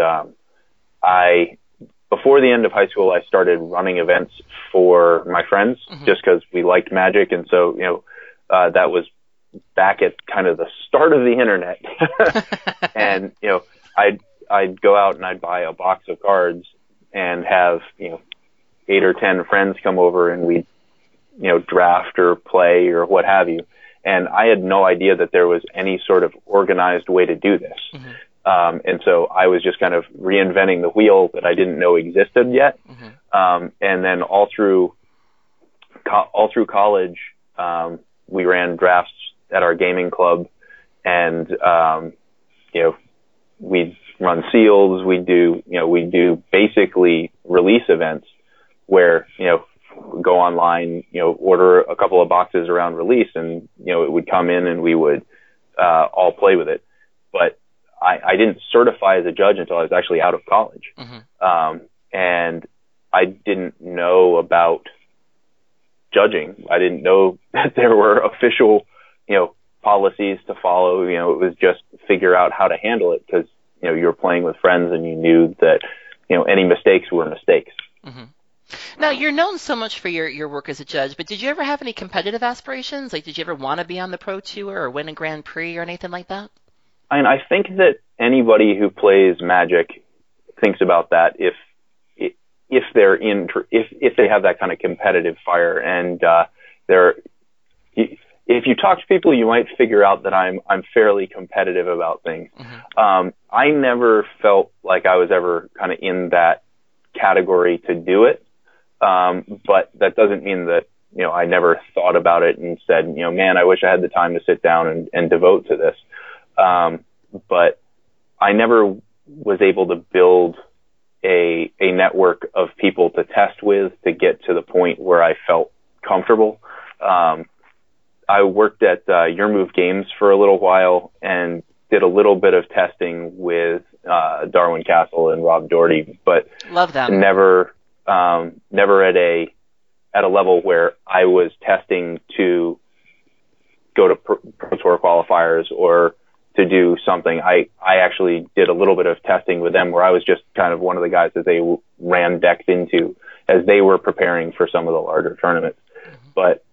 Speaker 2: before the end of high school, I started running events for my friends, mm-hmm. just because we liked magic. And so, that was back at kind of the start of the internet. And, I'd go out and I'd buy a box of cards and have, 8 or 10 friends come over and we'd, draft or play or what have you. And I had no idea that there was any sort of organized way to do this. Mm-hmm. And so I was just kind of reinventing the wheel that I didn't know existed yet. Mm-hmm. And then all through college, we ran drafts at our gaming club, and, we'd run seals. We'd do basically release events where, go online, order a couple of boxes around release, and, it would come in and we would, all play with it. But I didn't certify as a judge until I was actually out of college. Mm-hmm. And I didn't know about judging. I didn't know that there were official, policies to follow. It was just figure out how to handle it, because, you're playing with friends and you knew that, any mistakes were mistakes.
Speaker 1: Mm-hmm. Now, you're known so much for your work as a judge, but did you ever have any competitive aspirations? Like, did you ever want to be on the Pro Tour or win a Grand Prix or anything like that?
Speaker 2: I think that anybody who plays Magic thinks about that if they're if they have that kind of competitive fire, and they're if you talk to people, you might figure out that I'm fairly competitive about things.
Speaker 1: Mm-hmm.
Speaker 2: I never felt like I was ever kind of in that category to do it, but that doesn't mean that I never thought about it and said, man, I wish I had the time to sit down and devote to this. But I never was able to build a network of people to test with to get to the point where I felt comfortable. I worked at Your Move Games for a little while and did a little bit of testing with Darwin Castle and Rob Doherty, but
Speaker 1: love them.
Speaker 2: Never at a level where I was testing to go to Pro Tour qualifiers or to do something. I actually did a little bit of testing with them where I was just kind of one of the guys that they ran decks into as they were preparing for some of the larger tournaments. Mm-hmm. But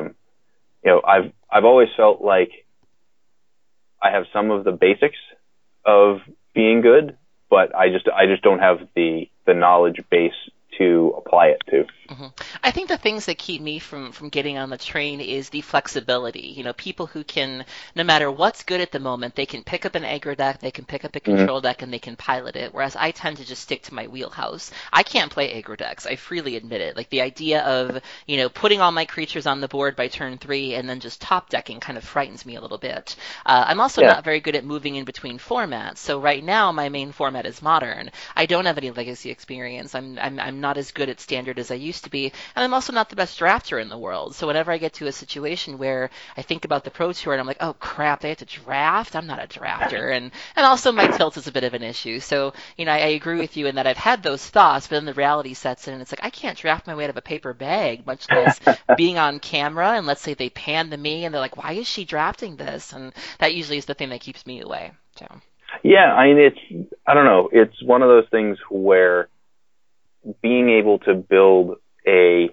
Speaker 2: I've always felt like I have some of the basics of being good, but I just don't have the knowledge base to apply it to.
Speaker 1: Mm-hmm. I think the things that keep me from getting on the train is the flexibility. People who can, no matter what's good at the moment, they can pick up an aggro deck, they can pick up a control deck, and they can pilot it, whereas I tend to just stick to my wheelhouse. I can't play aggro decks. I freely admit it. Like, the idea of, putting all my creatures on the board by turn 3 and then just top decking kind of frightens me a little bit. I'm also not very good at moving in between formats. So right now, my main format is Modern. I don't have any Legacy experience. I'm not as good at Standard as I used to be, and I'm also not the best drafter in the world. So whenever I get to a situation where I think about the Pro Tour and I'm like, oh crap, they have to draft? I'm not a drafter. And also my tilt is a bit of an issue. So, I agree with you in that I've had those thoughts, but then the reality sets in and it's like, I can't draft my way out of a paper bag, much less being on camera, and let's say they pan to me and they're like, why is she drafting this? And that usually is the thing that keeps me away. So.
Speaker 2: Yeah, I don't know. It's one of those things where being able to build a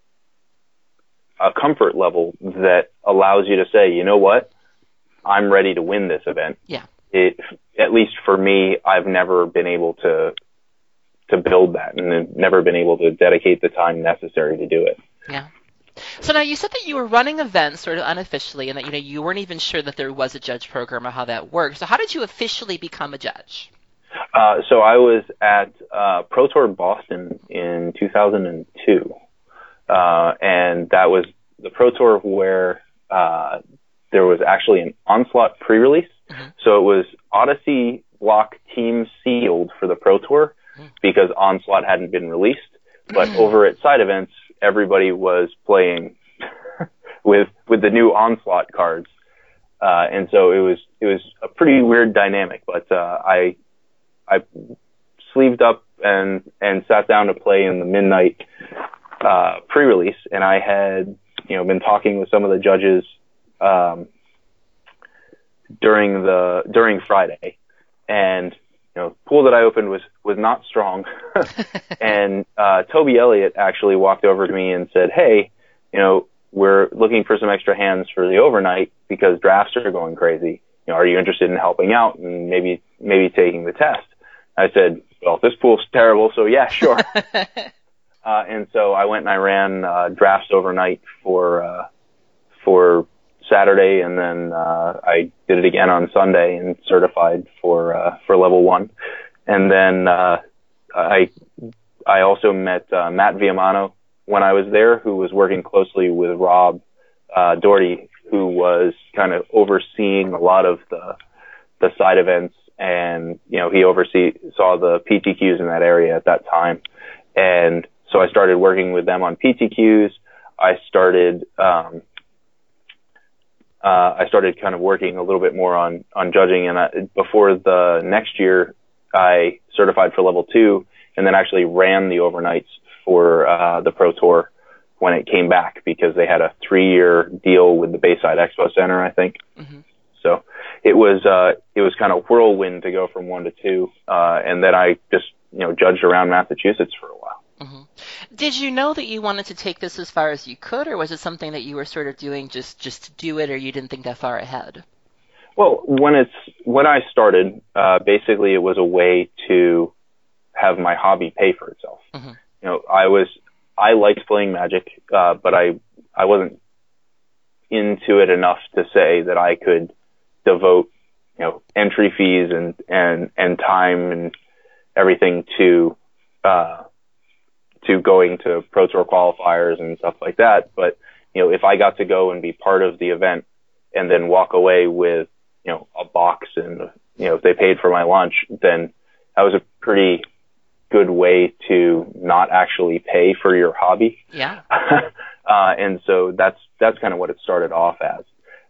Speaker 2: comfort level that allows you to say, you know what, I'm ready to win this event.
Speaker 1: Yeah.
Speaker 2: At least for me, I've never been able to build that and have never been able to dedicate the time necessary to do it.
Speaker 1: Yeah. So now you said that you were running events sort of unofficially and that you weren't even sure that there was a judge program or how that worked. So how did you officially become a judge?
Speaker 2: So I was at Pro Tour Boston in 2002, and that was the Pro Tour where there was actually an Onslaught pre-release. Mm-hmm. So it was Odyssey block team sealed for the Pro Tour because Onslaught hadn't been released. But over at side events, everybody was playing with the new Onslaught cards, and so it was a pretty weird dynamic. But I sleeved up and sat down to play in the midnight pre-release, and I had been talking with some of the judges during Friday, and the pool that I opened was not strong, and Toby Elliott actually walked over to me and said, "Hey, we're looking for some extra hands for the overnight because drafts are going crazy. Are you interested in helping out and maybe taking the test?" I said, well, this pool's terrible, so yeah, sure. And so I went and I ran drafts overnight for Saturday, and then I did it again on Sunday and certified for level 1. And then I also met Matt Viamano when I was there, who was working closely with Rob Doherty, who was kind of overseeing a lot of the side events. And, he saw the PTQs in that area at that time. And so I started working with them on PTQs. I started kind of working a little bit more on judging. And before the next year, I certified for level 2 and then actually ran the overnights for, the Pro Tour when it came back because they had a 3-year deal with the Bayside Expo Center, I think. Mm-hmm. So it was kind of whirlwind to go from 1 to 2, and then I just judged around Massachusetts for a while.
Speaker 1: Hmm. Did you know that you wanted to take this as far as you could, or was it something that you were sort of doing just to do it, or you didn't think that far ahead?
Speaker 2: Well, when I started, basically it was a way to have my hobby pay for itself.
Speaker 1: Hmm.
Speaker 2: You know, I liked playing Magic, but I wasn't into it enough to say that I could devote, you know, entry fees and time and everything to going to Pro Tour qualifiers and stuff like that. But, you know, if I got to go and be part of the event and then walk away with, you know, a box and, you know, if they paid for my lunch, then that was a pretty good way to not actually pay for your hobby.
Speaker 1: Yeah.
Speaker 2: And so that's kind of what it started off as.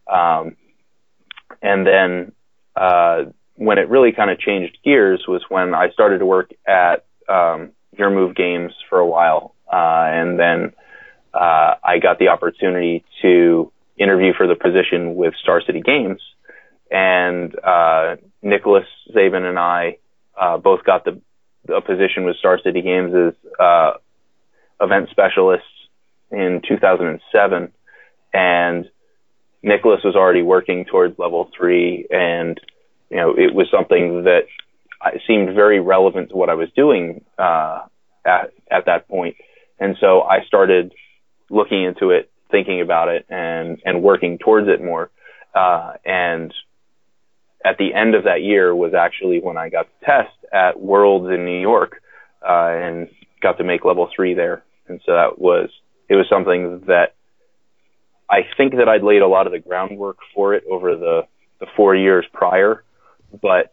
Speaker 2: And then, when it really kind of changed gears was when I started to work at, Your Move Games for a while. And then, I got the opportunity to interview for the position with Star City Games. And, Nicholas Zabin and I, both got a position with Star City Games as, event specialists in 2007. And Nicholas was already working towards level 3, and, you know, it was something that seemed very relevant to what I was doing, at that point. And so I started looking into it, thinking about it, and working towards it more. And at the end of that year was actually when I got to test at Worlds in New York, and got to make level 3 there. And so it was something that I think that I'd laid a lot of the groundwork for it over the 4 years prior, but,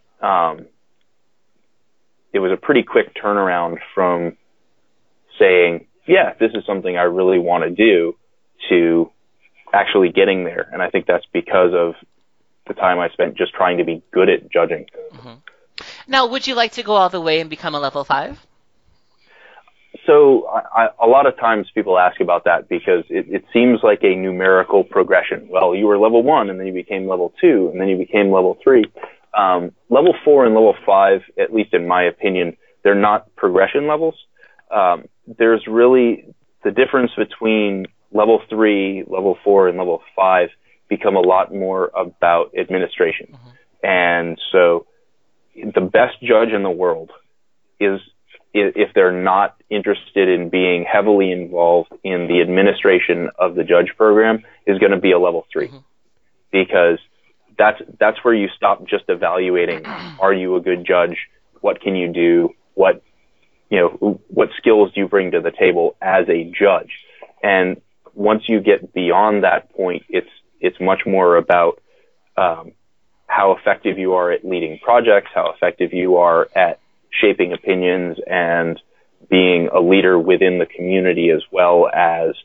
Speaker 2: it was a pretty quick turnaround from saying, yeah, this is something I really want to do, to actually getting there. And I think that's because of the time I spent just trying to be good at judging.
Speaker 1: Hmm. Now, would you like to go all the way and become a level 5?
Speaker 2: So a lot of times people ask about that because it seems like a numerical progression. Well, you were level 1 and then you became level 2 and then you became level 3. Level 4 and level 5, at least in my opinion, they're not progression levels. There's really the difference between level 3, level 4, and level 5 become a lot more about administration. Mm-hmm. And so the best judge in the world is, if they're not interested in being heavily involved in the administration of the judge program, is going to be a level 3. Mm-hmm. Because that's where you stop just evaluating, are you a good judge? What can you do? What skills do you bring to the table as a judge? And once you get beyond that point, it's much more about, how effective you are at leading projects, how effective you are at shaping opinions and being a leader within the community as well as,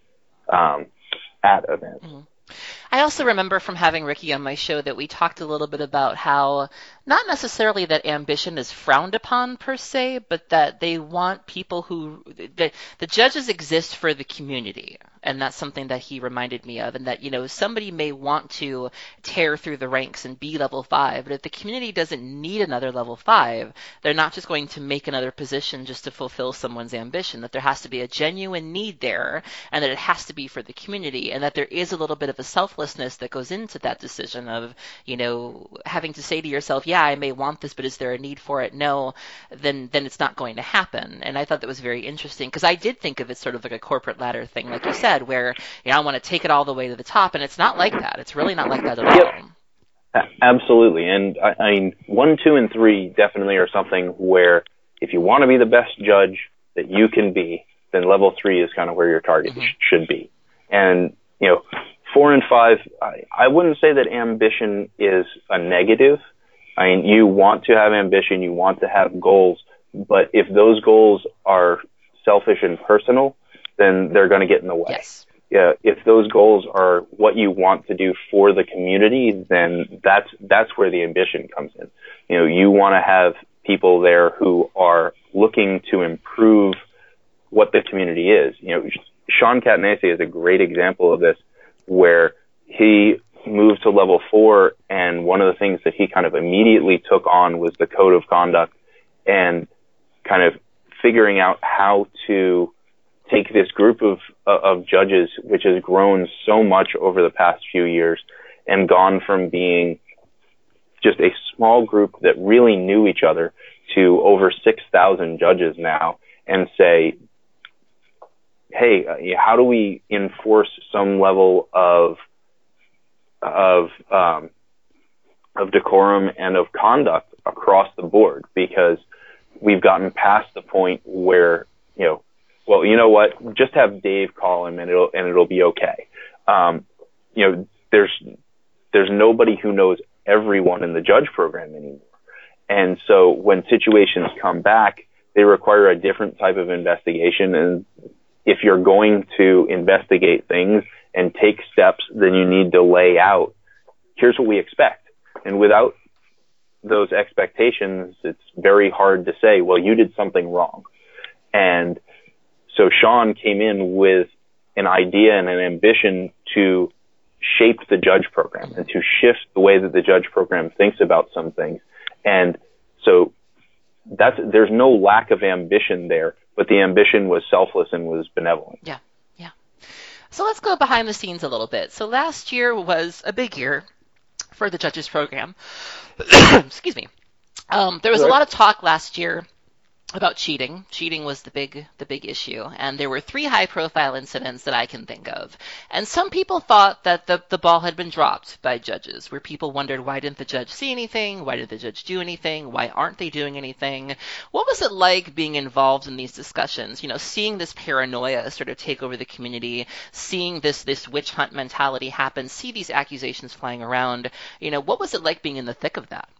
Speaker 2: at events. Mm-hmm.
Speaker 1: I also remember from having Ricky on my show that we talked a little bit about how not necessarily that ambition is frowned upon per se, but that they want people the judges exist for the community. And that's something that he reminded me of, and that, you know, somebody may want to tear through the ranks and be level 5, but if the community doesn't need another level 5, they're not just going to make another position just to fulfill someone's ambition, that there has to be a genuine need there, and that it has to be for the community, and that there is a little bit of a selflessness that goes into that decision of, you know, having to say to yourself, yeah, I may want this, but is there a need for it? No, then it's not going to happen. And I thought that was very interesting, because I did think of it sort of like a corporate ladder thing, like you said, where, you know, I want to take it all the way to the top, and it's not like that. It's really not like that at all.
Speaker 2: Yep. Absolutely. And I mean, 1, 2, and 3 definitely are something where if you want to be the best judge that you can be, then level 3 is kind of where your target should be. And, you know, 4 and 5, I wouldn't say that ambition is a negative. I mean, you want to have ambition, you want to have goals, but if those goals are selfish and personal, then they're going to get in the way.
Speaker 1: Yes.
Speaker 2: Yeah, if those goals are what you want to do for the community, then that's where the ambition comes in. You know, you want to have people there who are looking to improve what the community is. You know, Sean Catanese is a great example of this, where he moved to level 4, and one of the things that he kind of immediately took on was the code of conduct and kind of figuring out how to take this group of judges, which has grown so much over the past few years and gone from being just a small group that really knew each other to over 6,000 judges now, and say, hey, how do we enforce some level of decorum and of conduct across the board? Because we've gotten past the point where, well, you know what, just have Dave call him and it'll be okay. There's nobody who knows everyone in the judge program anymore. And so when situations come back, they require a different type of investigation. And if you're going to investigate things and take steps, then you need to lay out, here's what we expect. And without those expectations, it's very hard to say, well, you did something wrong. And so Sean came in with an idea and an ambition to shape the judge program and to shift the way that the judge program thinks about some things. And so there's no lack of ambition there, but the ambition was selfless and was benevolent.
Speaker 1: Yeah. So let's go behind the scenes a little bit. So last year was a big year for the judges program. Excuse me. There was a lot of talk last year about cheating. Cheating was the big issue, and there were 3 high-profile incidents that I can think of. And some people thought that the ball had been dropped by judges, where people wondered, why didn't the judge see anything? Why didn't the judge do anything? Why aren't they doing anything? What was it like being involved in these discussions? Seeing this paranoia sort of take over the community, seeing this witch hunt mentality happen, see these accusations flying around. What was it like being in the thick of that?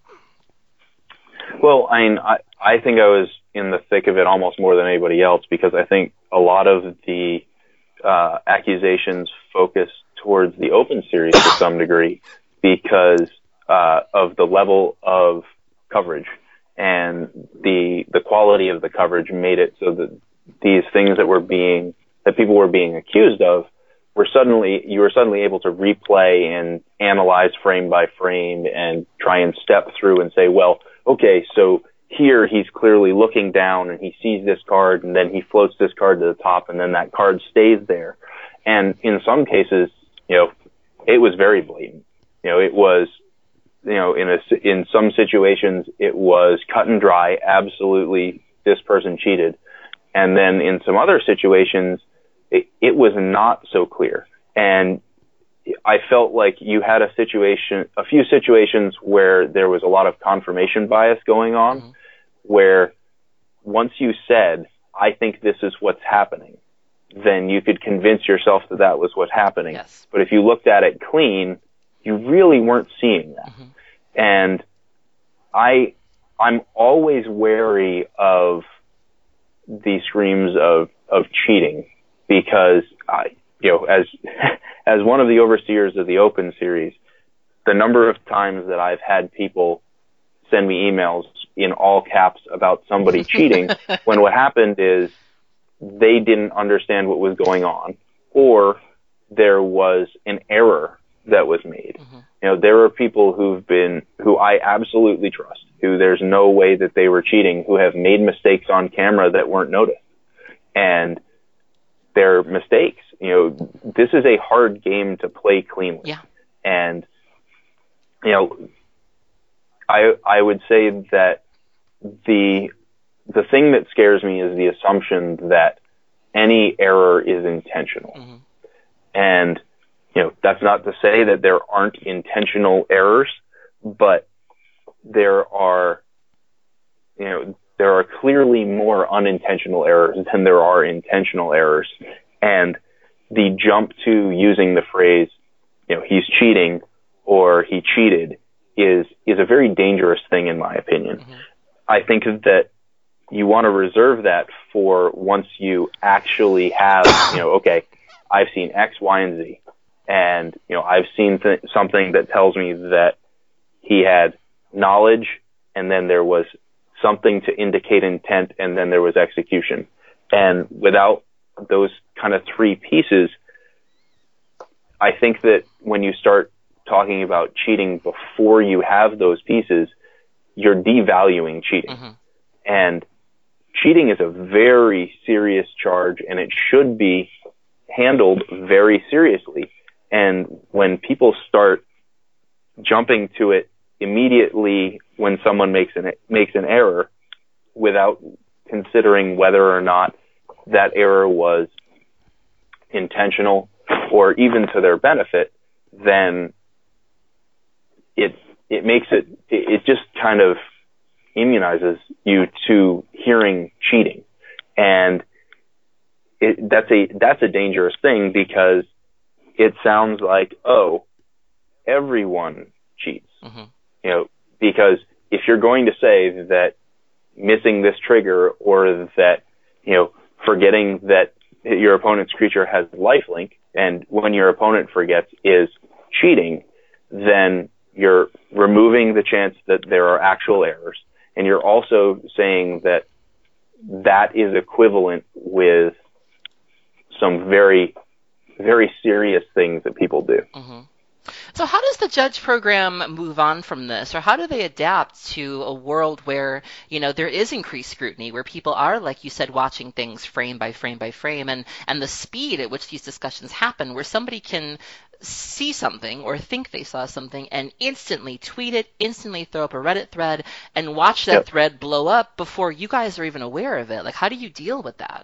Speaker 2: Well, I think I was in the thick of it almost more than anybody else, because I think a lot of the accusations focus towards the Open Series to some degree because of the level of coverage, and the quality of the coverage made it so that these things that people were being accused of you were suddenly able to replay and analyze frame by frame and try and step through and say, well, okay, so here he's clearly looking down and he sees this card, and then he floats this card to the top, and then that card stays there. And in some cases, it was very blatant. It was, in some situations, it was cut and dry. Absolutely, this person cheated. And then in some other situations, it was not so clear. And I felt like you had a few situations where there was a lot of confirmation bias going on, mm-hmm. where once you said, I think this is what's happening, then you could convince yourself that was what's happening.
Speaker 1: Yes.
Speaker 2: But if you looked at it clean, you really weren't seeing that. Mm-hmm. And I'm always wary of the screams of cheating, because as one of the overseers of the Open Series, the number of times that I've had people send me emails in all caps about somebody cheating, when what happened is they didn't understand what was going on, or there was an error that was made. Mm-hmm. There are people who I absolutely trust, who there's no way that they were cheating, who have made mistakes on camera that weren't noticed. And they're mistakes. This is a hard game to play cleanly.
Speaker 1: Yeah.
Speaker 2: And, I would say that the thing that scares me is the assumption that any error is intentional. Mm-hmm. And, that's not to say that there aren't intentional errors, but there are clearly more unintentional errors than there are intentional errors. And the jump to using the phrase, he's cheating or he cheated is a very dangerous thing, in my opinion. Mm-hmm. I think that you want to reserve that for once you actually have, okay, I've seen X, Y, and Z. And, I've seen something that tells me that he had knowledge, and then there was something to indicate intent, and then there was execution. And without those kind of 3 pieces, I think that when you start talking about cheating before you have those pieces, you're devaluing cheating. Mm-hmm. And cheating is a very serious charge, and it should be handled very seriously. And when people start jumping to it immediately when someone makes an error without considering whether or not that error was intentional or even to their benefit, then it makes it just kind of immunizes you to hearing cheating. And that's a dangerous thing, because it sounds like, oh, everyone cheats. Mm-hmm. Because if you're going to say that missing this trigger, or that, forgetting that your opponent's creature has lifelink, and when your opponent forgets is cheating, then you're removing the chance that there are actual errors. And you're also saying that that is equivalent with some very, very serious things that people do.
Speaker 1: Mm-hmm. So how does the judge program move on from this, or how do they adapt to a world where, there is increased scrutiny, where people are, like you said, watching things frame by frame by frame, and the speed at which these discussions happen, where somebody can see something or think they saw something and instantly tweet it, instantly throw up a Reddit thread, and watch that thread blow up before you guys are even aware of it? Like, how do you deal with that?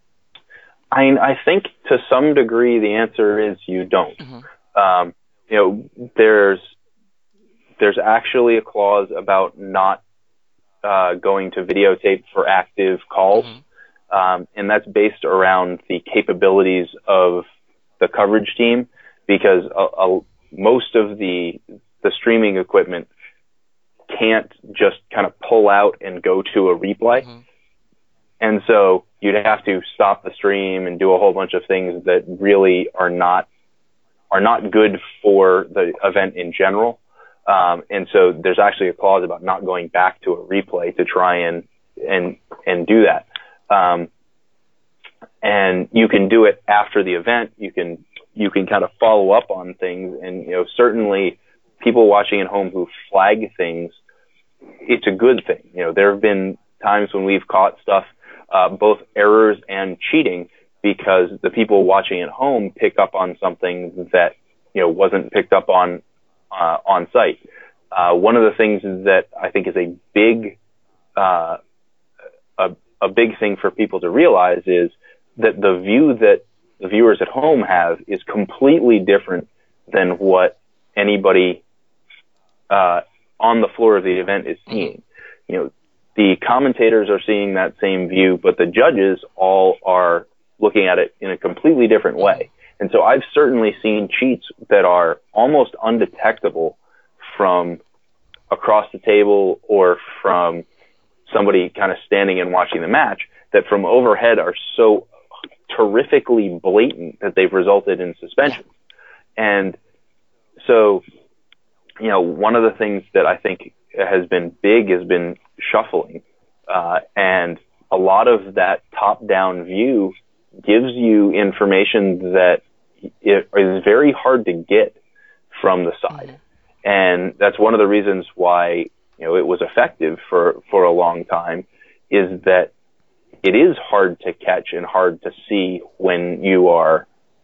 Speaker 2: I think to some degree the answer is you don't. Mm-hmm. There's actually a clause about not going to videotape for active calls, mm-hmm. And that's based around the capabilities of the coverage team, because most of the streaming equipment can't just kind of pull out and go to a replay. Mm-hmm. And so you'd have to stop the stream and do a whole bunch of things that really are not good for the event in general. And so there's actually a clause about not going back to a replay to try and do that. And you can do it after the event. You can kind of follow up on things, and certainly people watching at home who flag things, it's a good thing. There have been times when we've caught stuff, both errors and cheating, because the people watching at home pick up on something that wasn't picked up on site. One of the things that I think is a big thing for people to realize is that the view that the viewers at home have is completely different than what anybody on the floor of the event is seeing. The commentators are seeing that same view, but the judges all are looking at it in a completely different way. And so I've certainly seen cheats that are almost undetectable from across the table or from somebody kind of standing and watching the match, that from overhead are so terrifically blatant that they've resulted in suspension. And so, one of the things that I think has been big has been shuffling. And a lot of that top-down view gives you information that it is very hard to get from the side. Mm-hmm. And that's one of the reasons why, it was effective for a long time, is that it is hard to catch and hard to see when you are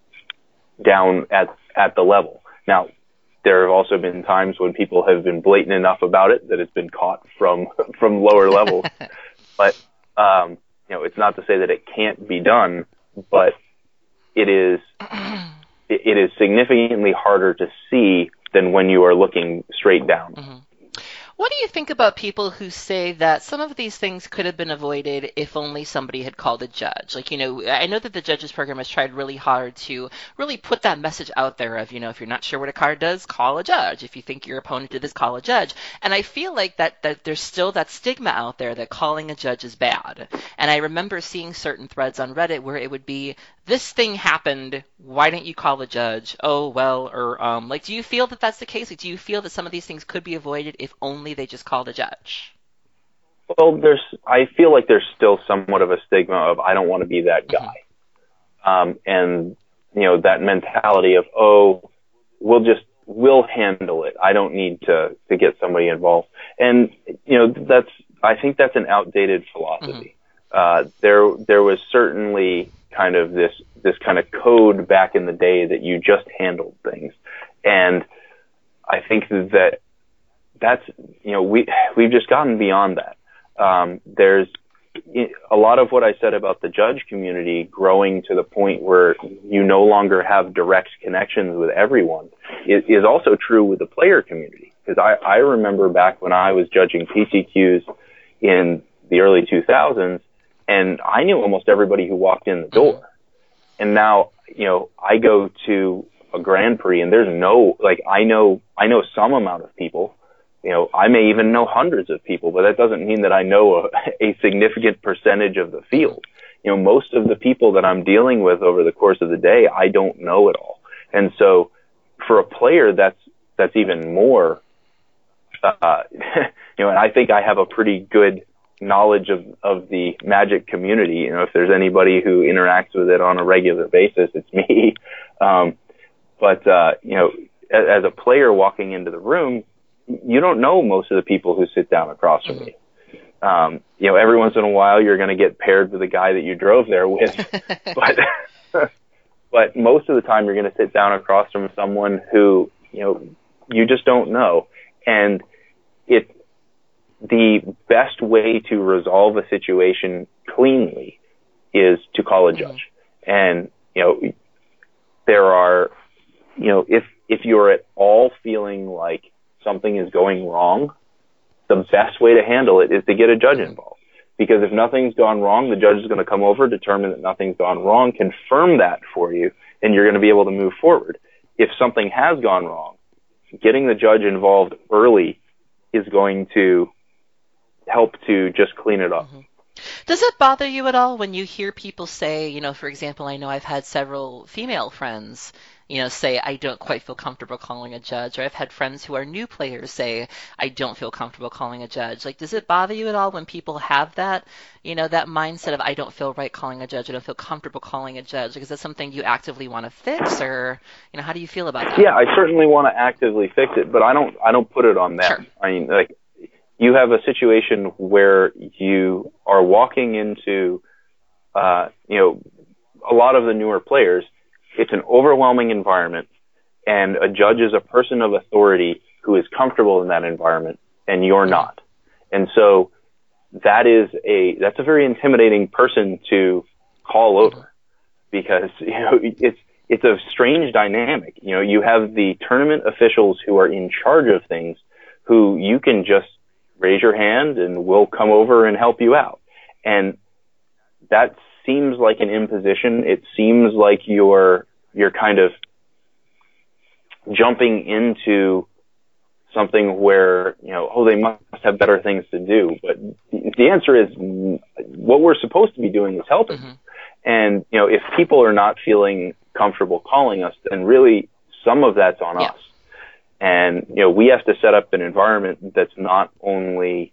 Speaker 2: down at the level. Now, there have also been times when people have been blatant enough about it that it's been caught from lower levels. But, it's not to say that it can't be done, but it is significantly harder to see than when you are looking straight down. Mm-hmm.
Speaker 1: What do you think about people who say that some of these things could have been avoided if only somebody had called a judge? Like, I know that the judges program has tried really hard to really put that message out there of, if you're not sure what a card does, call a judge. If you think your opponent did this, call a judge. And I feel like that there's still that stigma out there that calling a judge is bad. And I remember seeing certain threads on Reddit where it would be, this thing happened, why didn't you call a judge? Oh, well, or, do you feel that that's the case? Like, do you feel that some of these things could be avoided if only they just called a judge?
Speaker 2: Well, I feel like there's still somewhat of a stigma of, I don't want to be that guy. Mm-hmm. And, that mentality of, oh, we'll handle it. I don't need to get somebody involved. And, I think that's an outdated philosophy. there was certainly kind of this kind of code back in the day that you just handled things. And I think that's, we've just gotten beyond that. There's a lot of what I said about the judge community growing to the point where you no longer have direct connections with everyone is also true with the player community. Because I remember back when I was judging PCQs in the early 2000s, and I knew almost everybody who walked in the door. And now, I go to a Grand Prix and there's I know some amount of people. I may even know hundreds of people, but that doesn't mean that I know a significant percentage of the field. Most of the people that I'm dealing with over the course of the day, I don't know at all. And so for a player, that's even more, and I think I have a pretty good knowledge of the Magic community. If there's anybody who interacts with it on a regular basis, it's me. But as a player walking into the room, you don't know most of the people who sit down across from you. Every once in a while you're going to get paired with the guy that you drove there with, but most of the time you're going to sit down across from someone who, you just don't know. And the best way to resolve a situation cleanly is to call a judge. And, there are, if you're at all feeling like something is going wrong, the best way to handle it is to get a judge involved. Because if nothing's gone wrong, the judge is going to come over, determine that nothing's gone wrong, confirm that for you, and you're going to be able to move forward. If something has gone wrong, getting the judge involved early is going to help to just clean it up.
Speaker 1: Does it bother you at all when you hear people say, for example, I know I've had several female friends, say, I don't quite feel comfortable calling a judge, or I've had friends who are new players say, I don't feel comfortable calling a judge. Like, does it bother you at all when people have that, that mindset of, I don't feel right calling a judge, I don't feel comfortable calling a judge? Like, is that something you actively want to fix, or, how do you feel about that?
Speaker 2: Yeah, I certainly want to actively fix it, but I don't put it on them.
Speaker 1: Sure.
Speaker 2: I mean, you have a situation where you are walking into, a lot of the newer players, it's an overwhelming environment, and a judge is a person of authority who is comfortable in that environment, and you're not. And so that's a very intimidating person to call over, because, it's a strange dynamic. You have the tournament officials who are in charge of things, who you can just raise your hand and we'll come over and help you out. And that seems like an imposition. It seems like you're kind of jumping into something where, they must have better things to do. But the answer is, what we're supposed to be doing is helping. And, if people are not feeling comfortable calling us, then really some of that's on us. And, we have to set up an environment that's not only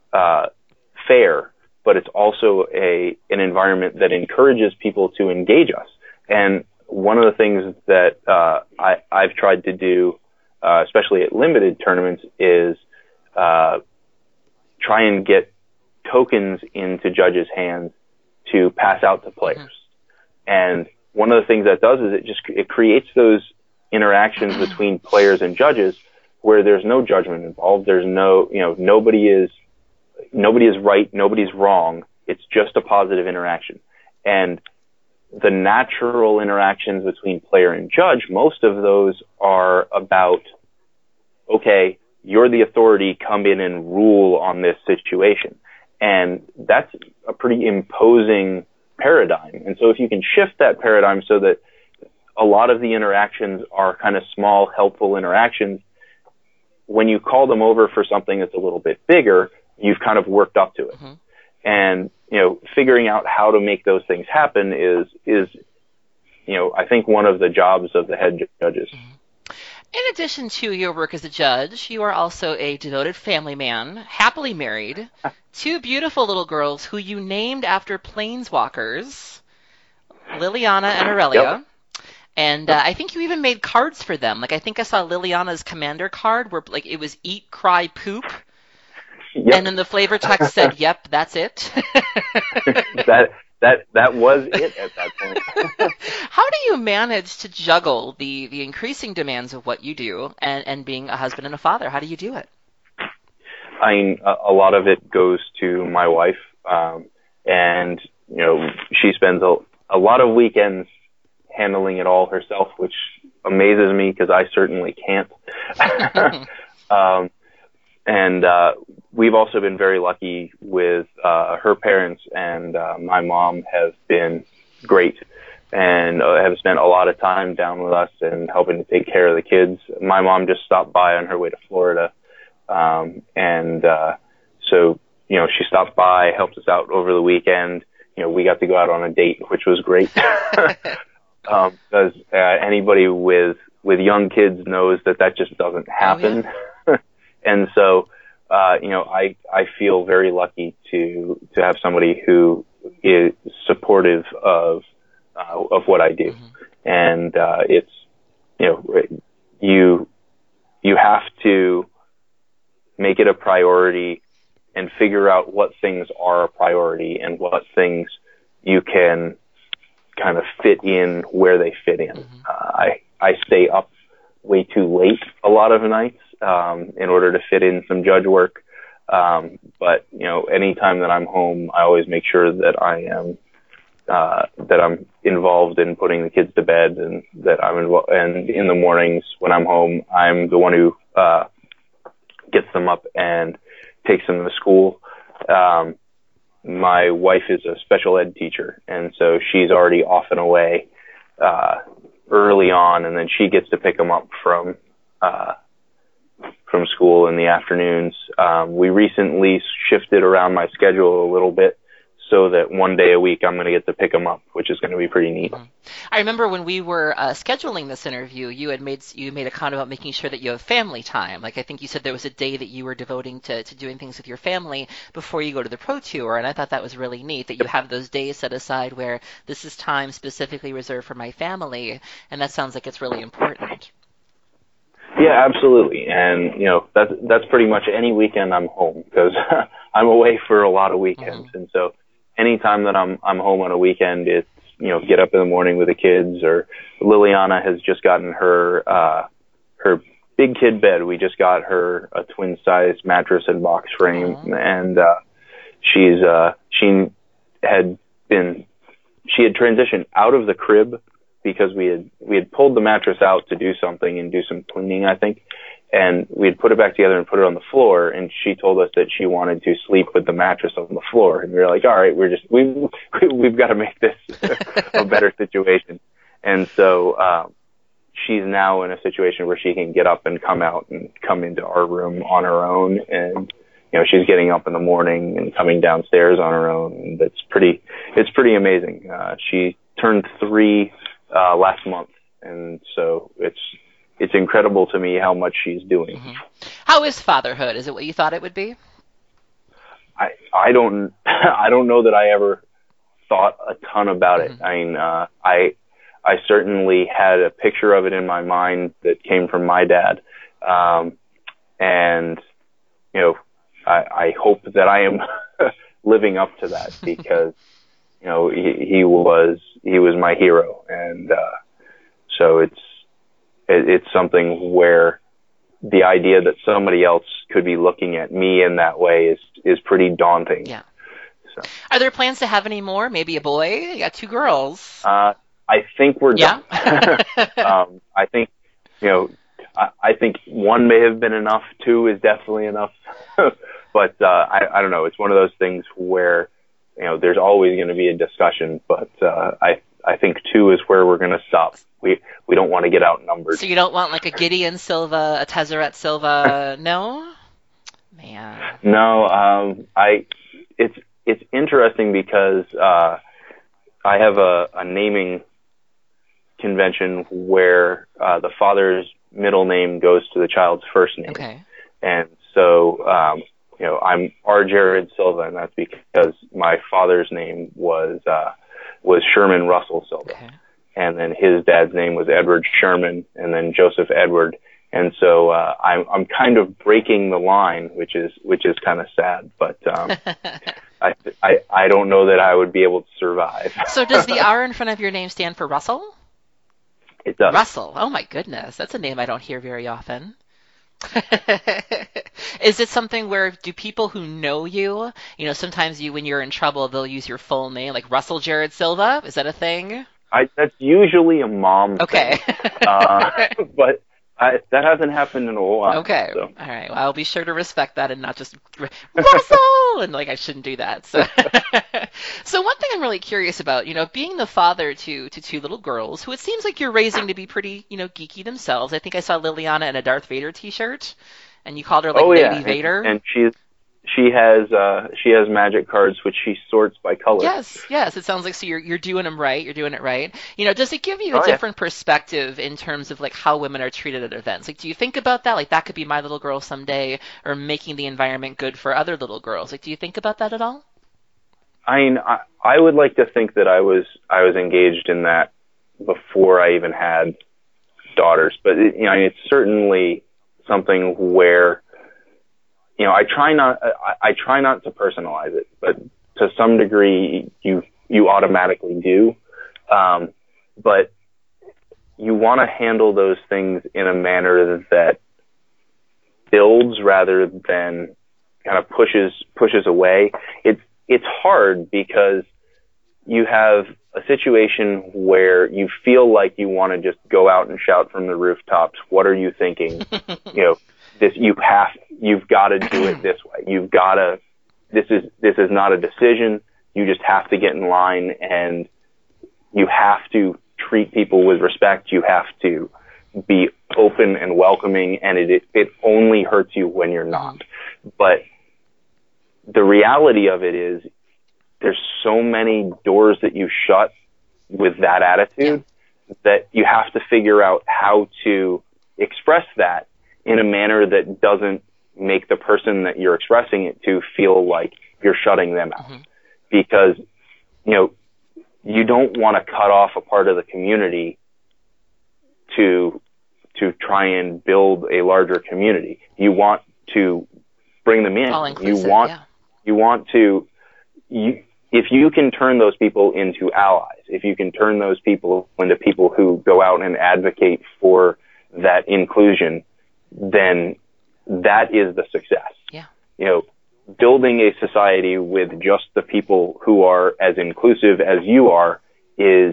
Speaker 2: fair, but it's also an environment that encourages people to engage us. And one of the things that I've tried to do, especially at limited tournaments, is try and get tokens into judges' hands to pass out to players. And one of the things that does is it creates those interactions between players and judges where there's no judgment involved. There's no, nobody is right, nobody's wrong. It's just a positive interaction. And the natural interactions between player and judge, most of those are about, okay, you're the authority, come in and rule on this situation. And that's a pretty imposing paradigm. And so if you can shift that paradigm so that a lot of the interactions are kind of small, helpful interactions, when you call them over for something that's a little bit bigger, you've kind of worked up to it. And, figuring out how to make those things happen is, I think one of the jobs of the head judges.
Speaker 1: In addition to your work as a judge, you are also a devoted family man, happily married, 2 beautiful little girls who you named after planeswalkers, Liliana and Aurelia. And I think you even made cards for them. Like, I think I saw Liliana's commander card where, like, it was eat, cry, poop.
Speaker 2: Yep.
Speaker 1: And then the flavor text said, "Yep, that's it."
Speaker 2: That was it at that point.
Speaker 1: How do you manage to juggle the increasing demands of what you do and being a husband and a father? How do you do it?
Speaker 2: I mean, a lot of it goes to my wife, and she spends a lot of weekends handling it all herself, which amazes me because I certainly can't. And we've also been very lucky with her parents, and my mom have been great and have spent a lot of time down with us and helping to take care of the kids. My mom just stopped by on her way to Florida, and so she stopped by, helped us out over the weekend. We got to go out on a date, which was great. Because anybody with young kids knows that just doesn't happen. Oh, yeah. And so, I feel very lucky to have somebody who is supportive of what I do. Mm-hmm. And, it's, you have to make it a priority and figure out what things are a priority and what things you can kind of fit in where they fit in. Mm-hmm. I stay up way too late a lot of nights in order to fit in some judge work. But anytime that I'm home, I always make sure that I'm involved in putting the kids to bed, and that I'm involved. And in the mornings when I'm home, I'm the one who gets them up and takes them to school. My wife is a special ed teacher, and so she's already off and away early on, and then she gets to pick them up from school in the afternoons. We recently shifted around my schedule a little bit so that one day a week I'm going to get to pick them up, which is going to be pretty neat. Mm-hmm.
Speaker 1: I remember when we were scheduling this interview, you made a comment about making sure that you have family time. Like, I think you said there was a day that you were devoting to doing things with your family before you go to the Pro Tour, and I thought that was really neat that you have those days set aside where this is time specifically reserved for my family, and that sounds like it's really important.
Speaker 2: Yeah, absolutely. And, that's pretty much any weekend I'm home, because I'm away for a lot of weekends. Mm-hmm. And so anytime that I'm home on a weekend, it's, get up in the morning with the kids, or Liliana has just gotten her big kid bed. We just got her a twin size mattress and box frame. Mm-hmm. And, she had transitioned out of the crib because we had pulled the mattress out to do something and do some cleaning, I think. And we had put it back together and put it on the floor, and she told us that she wanted to sleep with the mattress on the floor. And we were like, all right, we've got to make this a better situation. And so, she's now in a situation where she can get up and come out and come into our room on her own. And, she's getting up in the morning and coming downstairs on her own. And it's pretty amazing. She turned 3, last month. And so it's incredible to me how much she's doing.
Speaker 1: Mm-hmm. How is fatherhood? Is it what you thought it would be?
Speaker 2: I don't know that I ever thought a ton about it. Mm-hmm. I mean, I certainly had a picture of it in my mind that came from my dad. And, I hope that I am living up to that, because, he was my hero. And, so it's something where the idea that somebody else could be looking at me in that way is pretty daunting.
Speaker 1: Yeah. So. Are there plans to have any more? Maybe a boy? You got 2 girls.
Speaker 2: I think we're done. I think, I think 1 may have been enough. 2 is definitely enough. But, I don't know. It's one of those things where, there's always going to be a discussion, but, I think 2 is where we're going to stop. We don't want to get outnumbered.
Speaker 1: So you don't want like a Gideon Silva, a Tezzeret Silva, no? Man.
Speaker 2: No, it's interesting because, I have a naming convention where, the father's middle name goes to the child's first name.
Speaker 1: Okay.
Speaker 2: And so, I'm R. Jared Silva, and that's because my father's name was Sherman Russell Silva. Okay. And then his dad's name was Edward Sherman, and then Joseph Edward, And so I'm kind of breaking the line, which is kind of sad. But I don't know that I would be able to survive.
Speaker 1: So does the R in front of your name stand for Russell?
Speaker 2: It does.
Speaker 1: Russell. Oh my goodness, that's a name I don't hear very often. Is it something where do people who know you, sometimes when you're in trouble, they'll use your full name, like Russell Jared Silva? Is that a thing?
Speaker 2: That's usually a mom
Speaker 1: Okay.
Speaker 2: thing. But that hasn't happened in a while.
Speaker 1: Okay.
Speaker 2: So.
Speaker 1: All right. Well, I'll be sure to respect that and not just Russell and I shouldn't do that. So, so one thing I'm really curious about, being the father to two little girls who it seems like you're raising to be pretty, geeky themselves. I think I saw Liliana in a Darth Vader T-shirt, and you called her like Lady Vader.
Speaker 2: And she has magic cards which she sorts by color.
Speaker 1: Yes. It sounds like so you're doing them right. You're doing it right. Does it give you a different perspective in terms of like how women are treated at events? Like, do you think about that? Like, that could be my little girl someday, or making the environment good for other little girls. Like, do you think about that at all?
Speaker 2: I mean, I would like to think that I was engaged in that before I even had daughters, but it's certainly something where. I try not to personalize it, but to some degree you automatically do. But you want to handle those things in a manner that builds rather than kind of pushes away. It's hard because you have a situation where you feel like you want to just go out and shout from the rooftops, "What are you thinking?" You've got to do it this way. This is not a decision. You just have to get in line, and you have to treat people with respect. You have to be open and welcoming, and it only hurts you when you're not. But the reality of it is there's so many doors that you shut with that attitude that you have to figure out how to express that in a manner that doesn't make the person that you're expressing it to feel like you're shutting them out. Because, you don't want to cut off a part of the community to try and build a larger community. You want to bring them in.
Speaker 1: All inclusive,
Speaker 2: if you can turn those people into allies, if you can turn those people into people who go out and advocate for that inclusion, then that is the success.
Speaker 1: Yeah.
Speaker 2: Building a society with just the people who are as inclusive as you are is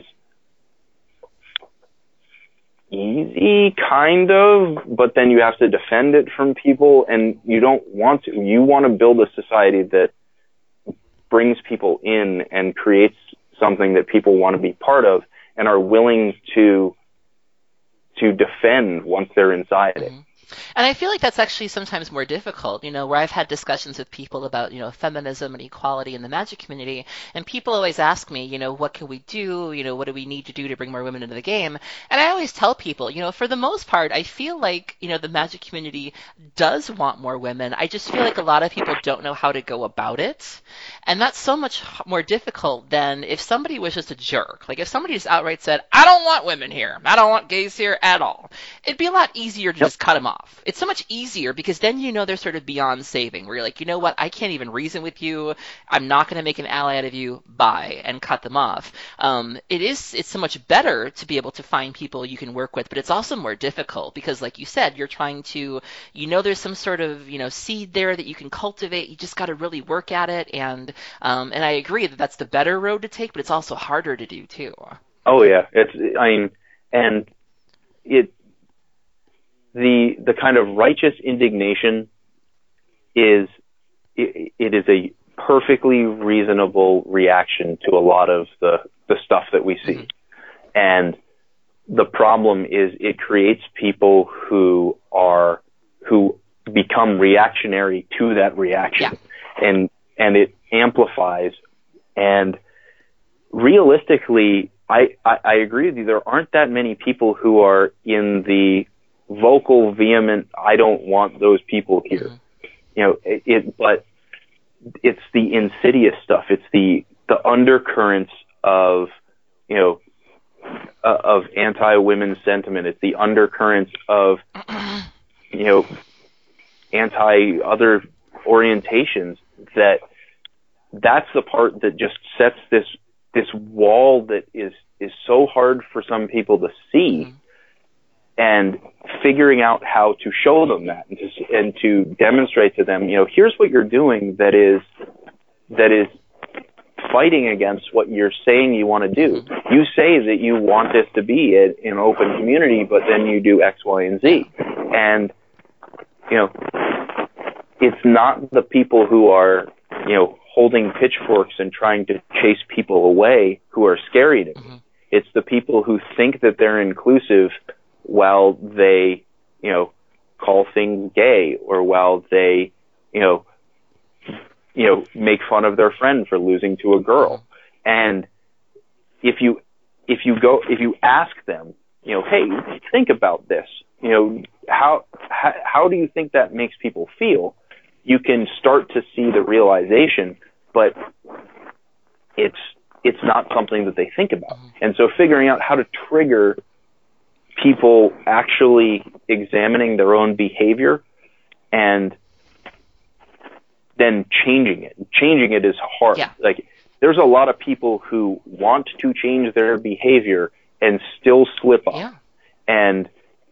Speaker 2: easy, kind of, but then you have to defend it from people, and you don't want to. You want to build a society that brings people in and creates something that people want to be part of and are willing to defend once they're inside it.
Speaker 1: And I feel like that's actually sometimes more difficult, where I've had discussions with people about, feminism and equality in the magic community, and people always ask me, what can we do? What do we need to do to bring more women into the game? And I always tell people, for the most part, I feel like, the magic community does want more women. I just feel like a lot of people don't know how to go about it. And that's so much more difficult than if somebody was just a jerk. Like if somebody just outright said, I don't want women here. I don't want gays here at all. It'd be a lot easier to just cut them off. It's so much easier because then they're sort of beyond saving, where you're like, you know what, I can't even reason with you. I'm not going to make an ally out of you. Bye, and cut them off. It's so much better to be able to find people you can work with, but it's also more difficult because, like you said, you're trying to, there's some sort of, seed there that you can cultivate. You just got to really work at it, and I agree that that's the better road to take, but it's also harder to do too.
Speaker 2: Oh yeah, the kind of righteous indignation is a perfectly reasonable reaction to a lot of the stuff that we see. And the problem is it creates people who become reactionary to that reaction. And it amplifies. And realistically, I agree with you. There aren't that many people who are in the vocal, vehement, I don't want those people here. But it's the insidious stuff. It's the undercurrents of, of anti-women sentiment. It's the undercurrents of, anti-other orientations that's the part that just sets this wall that is so hard for some people to see.
Speaker 1: Mm-hmm.
Speaker 2: And figuring out how to show them that and to demonstrate to them, here's what you're doing that is fighting against what you're saying you want to do.
Speaker 1: Mm-hmm.
Speaker 2: You say that you want this to be an open community, but then you do X, Y, and Z. And, it's not the people who are, holding pitchforks and trying to chase people away who are scary to me.
Speaker 1: Mm-hmm.
Speaker 2: It's the people who think that they're inclusive while they, call things gay, or while they, make fun of their friend for losing to a girl. And if you ask them, hey, think about this, how do you think that makes people feel? You can start to see the realization, but it's not something that they think about. And so figuring out how to trigger people actually examining their own behavior and then changing it. Changing it is hard.
Speaker 1: Yeah.
Speaker 2: Like, there's a lot of people who want to change their behavior and still slip up.
Speaker 1: Yeah.
Speaker 2: And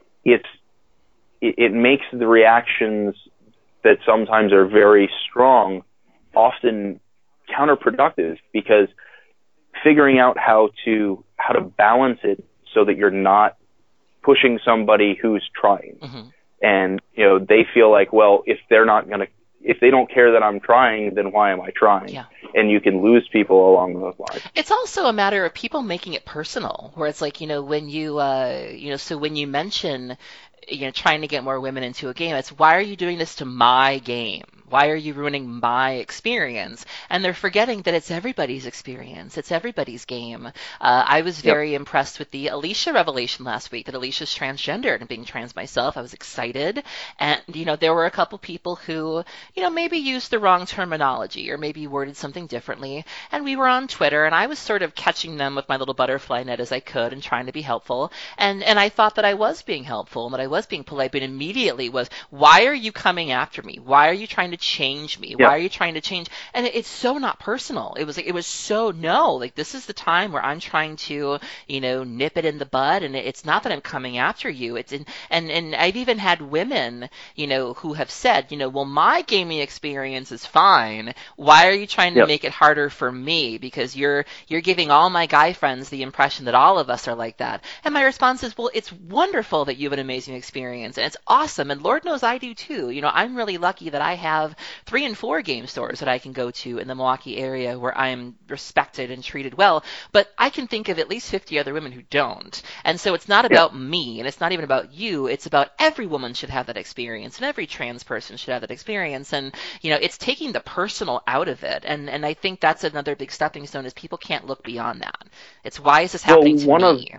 Speaker 2: it makes the reactions that sometimes are very strong often counterproductive, because figuring out how to balance it so that you're not pushing somebody who's trying.
Speaker 1: Mm-hmm.
Speaker 2: And, they feel like, well, if they don't care that I'm trying, then why am I trying?
Speaker 1: Yeah.
Speaker 2: And you can lose people along those lines.
Speaker 1: It's also a matter of people making it personal, where it's like, when you, so when you mention, trying to get more women into a game, it's, why are you doing this to my game? Why are you ruining my experience? And they're forgetting that it's everybody's experience. It's everybody's game. I was very impressed with the Alicia revelation last week, that Alicia's transgendered, and being trans myself, I was excited. And, there were a couple people who, maybe used the wrong terminology or maybe worded something differently. And we were on Twitter, and I was sort of catching them with my little butterfly net as I could and trying to be helpful. And I thought that I was being helpful and that I was being polite, but immediately was, why are you coming after me? Why are you trying to change me? Why are you trying to change? And it's so not personal. It was so, no, like, this is the time where I'm trying to, nip it in the bud, and it's not that I'm coming after you. It's and I've even had women, who have said, well, my gaming experience is fine. Why are you trying to make it harder for me? Because you're giving all my guy friends the impression that all of us are like that. And my response is, well, it's wonderful that you have an amazing experience, and it's awesome, and Lord knows I do too. I'm really lucky that I have 3 and 4 game stores that I can go to in the Milwaukee area where I'm respected and treated well, but I can think of at least 50 other women who don't. And so it's not about me, and it's not even about you. It's about every woman should have that experience, and every trans person should have that experience. And, it's taking the personal out of it. And I think that's another big stepping stone, is people can't look beyond that. It's, why is this happening to me?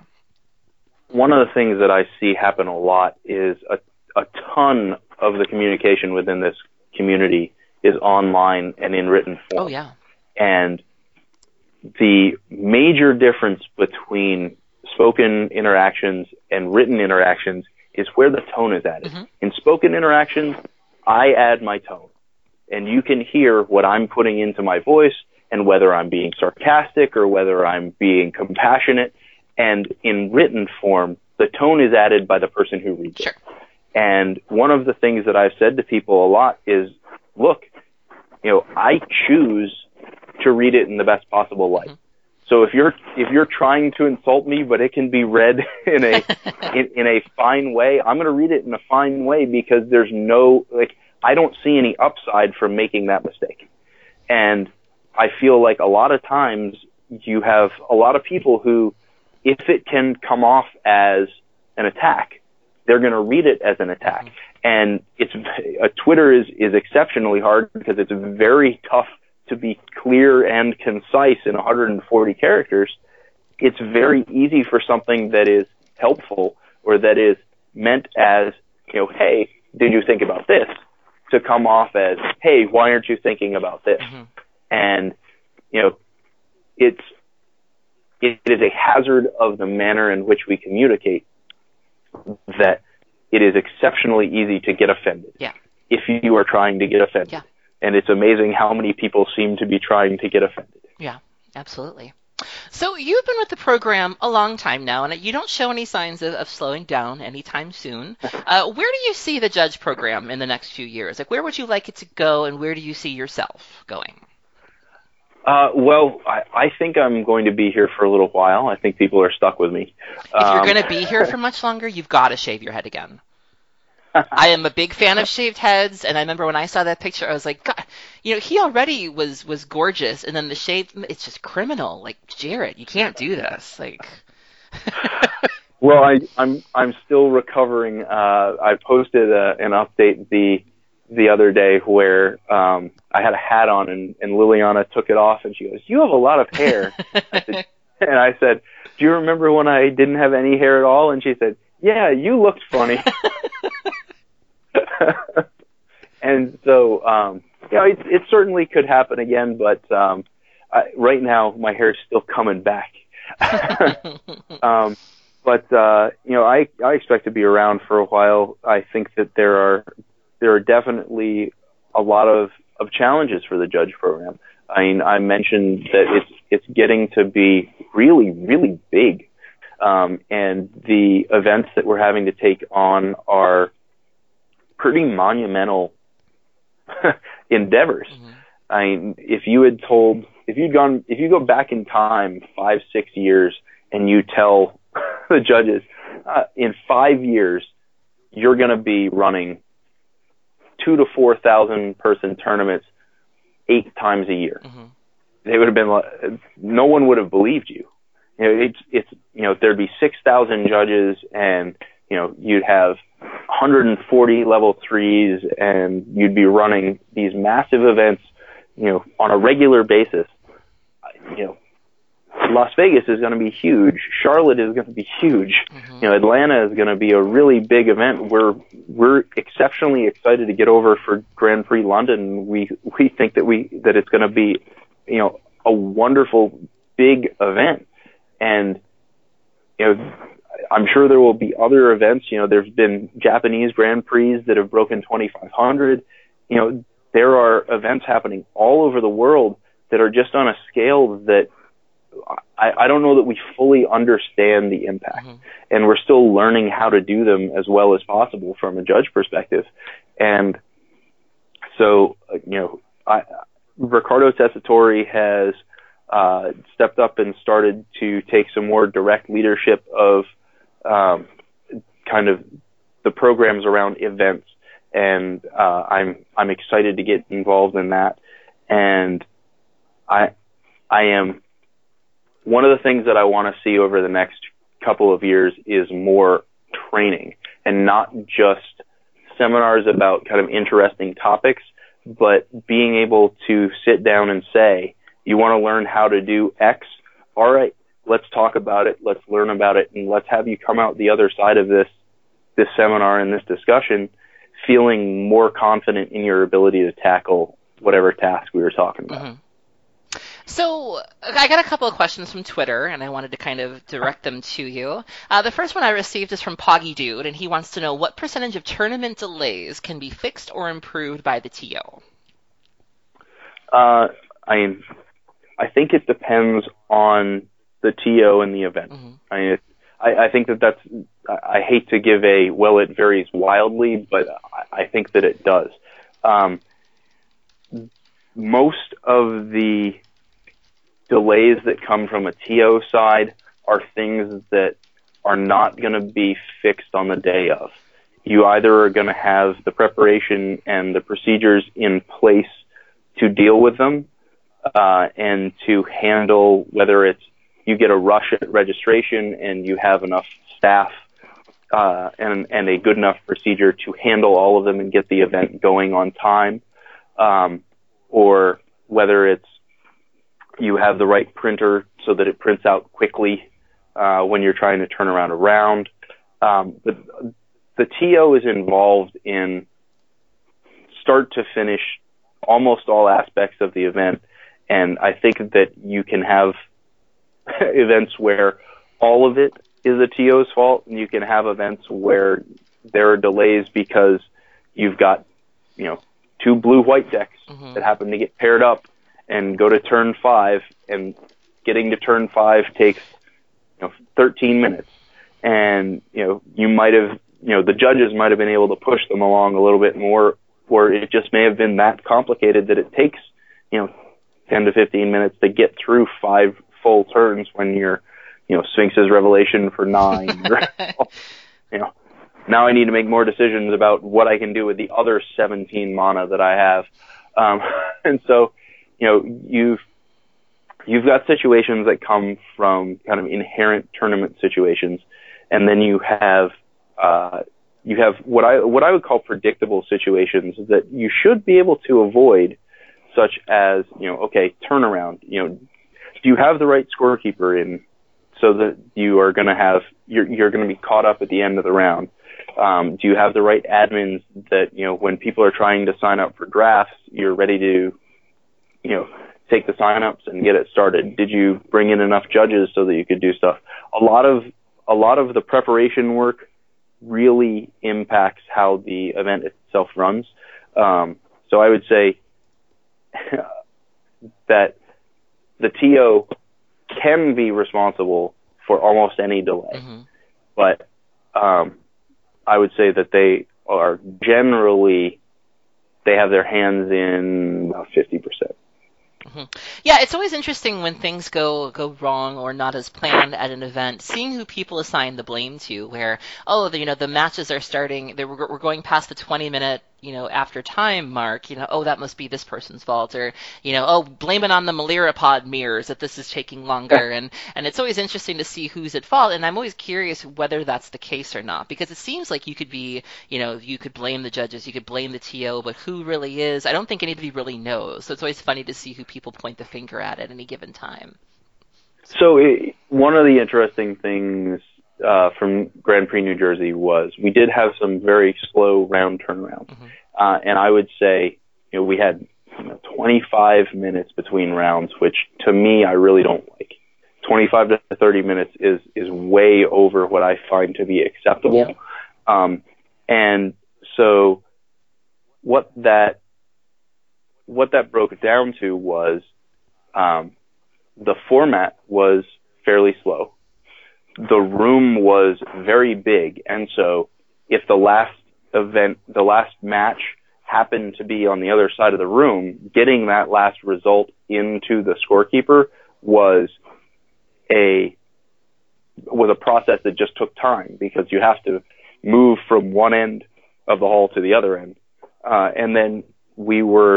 Speaker 2: One of the things that I see happen a lot is a ton of the communication within this community is online and in written form.
Speaker 1: Oh, yeah.
Speaker 2: And the major difference between spoken interactions and written interactions is where the tone is added. Mm-hmm. In spoken interactions, I add my tone, and you can hear what I'm putting into my voice and whether I'm being sarcastic or whether I'm being compassionate. And in written form, the tone is added by the person who reads it. And one of the things that I've said to people a lot is, look, I choose to read it in the best possible light. Mm-hmm. So if you're trying to insult me, but it can be read in a fine way, I'm going to read it in a fine way, because there's I don't see any upside from making that mistake. And I feel like a lot of times you have a lot of people who, if it can come off as an attack, they're going to read it as an attack. And Twitter is exceptionally hard, because it's very tough to be clear and concise in 140 characters. It's very easy for something that is helpful or that is meant as, hey, did you think about this, to come off as, hey, why aren't you thinking about this? Mm-hmm. And, it is a hazard of the manner in which we communicate that it is exceptionally easy to get offended.
Speaker 1: Yeah.
Speaker 2: If you are trying to get offended.
Speaker 1: Yeah.
Speaker 2: And it's amazing how many people seem to be trying to get offended.
Speaker 1: Yeah, absolutely. So you've been with the program a long time now, and you don't show any signs of slowing down anytime soon. Where do you see the judge program in the next few years? Like, where would you like it to go, and where do you see yourself going?
Speaker 2: Well, I think I'm going to be here for a little while. I think people are stuck with me.
Speaker 1: If you're going to be here for much longer, you've got to shave your head again. I am a big fan of shaved heads, and I remember when I saw that picture, I was like, God, he already was gorgeous, and then the shave, it's just criminal. Like, Jared, you can't do this. Like,
Speaker 2: well, I'm still recovering. I posted an update the other day where I had a hat on, and Liliana took it off, and she goes, "You have a lot of hair." And I said, "Do you remember when I didn't have any hair at all?" And she said, "Yeah, you looked funny." And so, it certainly could happen again, but right now my hair is still coming back. But I expect to be around for a while. I think that there are definitely a lot of challenges for the judge program. I mean, I mentioned that it's getting to be really, really big, and the events that we're having to take on are pretty monumental endeavors.
Speaker 1: Mm-hmm.
Speaker 2: I mean, if you go back in time 5-6 years and you tell the judges, in 5 years, you're going to be running 2,000 to 4,000 person tournaments 8 times a year.
Speaker 1: Mm-hmm.
Speaker 2: They would have been like, no one would have believed you. There'd be 6,000 judges, and you'd have 140 level 3s, and you'd be running these massive events, on a regular basis. Las Vegas is going to be huge. Charlotte is going to be huge.
Speaker 1: Mm-hmm.
Speaker 2: Atlanta is going to be a really big event. We're exceptionally excited to get over for Grand Prix London. We think that it's going to be, a wonderful big event. And, I'm sure there will be other events. There's been Japanese Grand Prix that have broken 2,500. There are events happening all over the world that are just on a scale that I don't know that we fully understand the impact. Mm-hmm. And we're still learning how to do them as well as possible from a judge perspective. And so, Riccardo Tessitore has stepped up and started to take some more direct leadership of kind of the programs around events, and I'm excited to get involved in that. And I am, one of the things that I want to see over the next couple of years is more training, and not just seminars about kind of interesting topics, but being able to sit down and say, you want to learn how to do X? All right, let's talk about it, let's learn about it, and let's have you come out the other side of this seminar and this discussion feeling more confident in your ability to tackle whatever task we were talking about.
Speaker 1: Mm-hmm. So I got a couple of questions from Twitter, and I wanted to kind of direct them to you. The first one I received is from Poggy Dude, and he wants to know what percentage of tournament delays can be fixed or improved by the TO?
Speaker 2: I think it depends on the TO and the event. Mm-hmm. I think that's, I hate to give it varies wildly, but I think that it does. Most of the delays that come from a TO side are things that are not going to be fixed on the day of. You either are going to have the preparation and the procedures in place to deal with them, and to handle whether it's you get a rush at registration and you have enough staff and a good enough procedure to handle all of them and get the event going on time, or whether it's you have the right printer so that it prints out quickly when you're trying to turn around a round. But the TO is involved in start to finish almost all aspects of the event, and I think that you can have events where all of it is a TO's fault, and you can have events where there are delays because you've got, two blue-white decks that happen to get paired up and go to turn 5, and getting to turn 5 takes 13 minutes. And, you might have, the judges might have been able to push them along a little bit more, or it just may have been that complicated that it takes, 10 to 15 minutes to get through 5 full turns when you're, Sphinx's Revelation for 9. Now I need to make more decisions about what I can do with the other 17 mana that I have. And so, you've got situations that come from kind of inherent tournament situations, and then you have what I would call predictable situations that you should be able to avoid, such as, turnaround. Do you have the right scorekeeper in so that you are going to have, you're going to be caught up at the end of the round? Do you have the right admins that, when people are trying to sign up for drafts, you're ready to, take the sign-ups and get it started? Did you bring in enough judges so that you could do stuff? A lot of the preparation work really impacts how the event itself runs. So I would say that the TO can be responsible for almost any delay, but I would say that they are generally, they have their hands in about 50%.
Speaker 1: Yeah, it's always interesting when things go wrong or not as planned at an event, seeing who people assign the blame to, where, the matches are starting, we're going past the 20-minute, after time mark, that must be this person's fault, or, blame it on the Melirapod mirrors that this is taking longer, and it's always interesting to see who's at fault, and I'm always curious whether that's the case or not, because it seems like you could be, you could blame the judges, you could blame the TO, but who really is, I don't think anybody really knows, so it's always funny to see who people point the finger at any given time.
Speaker 2: So one of the interesting things from Grand Prix New Jersey was we did have some very slow round turnarounds. And I would say, we had 25 minutes between rounds, which to me, I really don't like. 25 to 30 minutes is way over what I find to be acceptable. Yeah. And so what that broke down to was, the format was fairly slow. The room was very big, and so if the last match happened to be on the other side of the room, getting that last result into the scorekeeper was a process that just took time, because you have to move from one end of the hall to the other end. And then we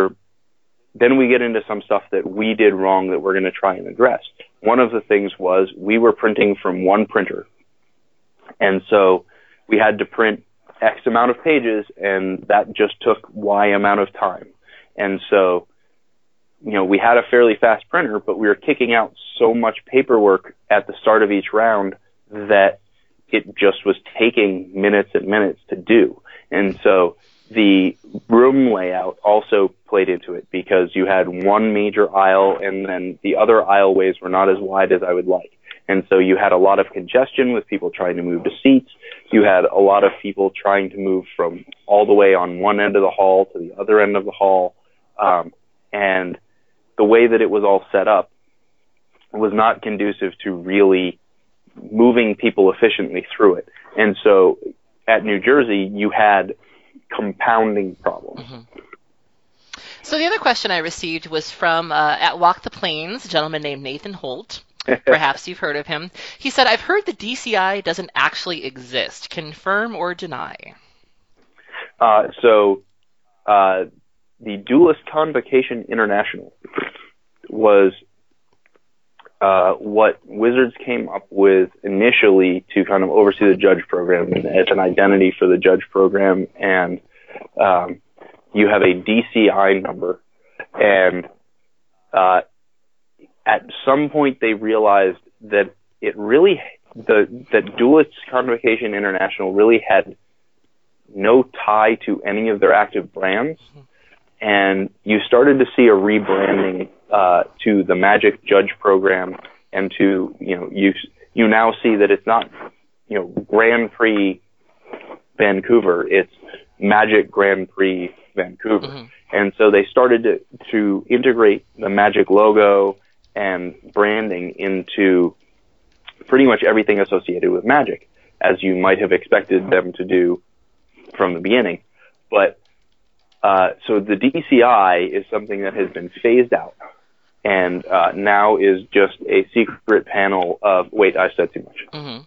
Speaker 2: get into some stuff that we did wrong that we're going to try and address. One of the things was we were printing from one printer. And so we had to print X amount of pages, and that just took Y amount of time. And so, we had a fairly fast printer, but we were kicking out so much paperwork at the start of each round that it just was taking minutes and minutes to do. And so the room layout also played into it, because you had one major aisle, and then the other aisleways were not as wide as I would like. And so you had a lot of congestion with people trying to move to seats. You had a lot of people trying to move from all the way on one end of the hall to the other end of the hall. And the way that it was all set up was not conducive to really moving people efficiently through it. And so at New Jersey, you had compounding problems.
Speaker 1: So the other question I received was from at Walk the Plains, a gentleman named Nathan Holt. Perhaps you've heard of him. He said, "I've heard the DCI doesn't actually exist. Confirm or deny?"
Speaker 2: So the Duelist Convocation International was what Wizards came up with initially to kind of oversee the judge program, and as an identity for the judge program. And you have a DCI number, and at some point they realized that that Duelist Convocation International really had no tie to any of their active brands, and you started to see a rebranding to the Magic Judge program and to, you now see that it's not, Grand Prix Vancouver, it's Magic Grand Prix Vancouver.
Speaker 1: Mm-hmm.
Speaker 2: And so they started to integrate the Magic logo and branding into pretty much everything associated with Magic, as you might have expected them to do from the beginning. But so the DCI is something that has been phased out, and now is just a secret panel of, wait, I said too much.
Speaker 1: Mm-hmm.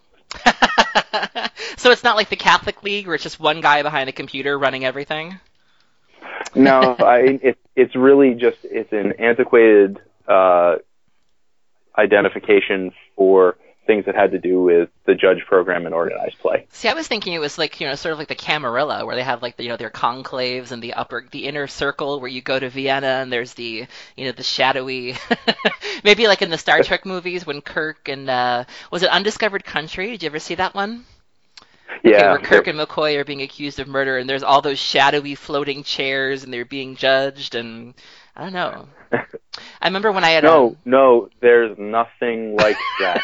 Speaker 1: So it's not like the Catholic League where it's just one guy behind a computer running everything?
Speaker 2: No, it's really just, it's an antiquated identification for things that had to do with the judge program and organized play.
Speaker 1: See, I was thinking it was like, sort of like the Camarilla, where they have like their conclaves and the inner circle where you go to Vienna and there's the, the shadowy, maybe like in the Star Trek movies when Kirk and, was it Undiscovered Country? Did you ever see that one?
Speaker 2: Yeah.
Speaker 1: Okay, where Kirk and McCoy are being accused of murder and there's all those shadowy floating chairs and they're being judged, and I don't know. I remember when I had
Speaker 2: No, there's nothing like that.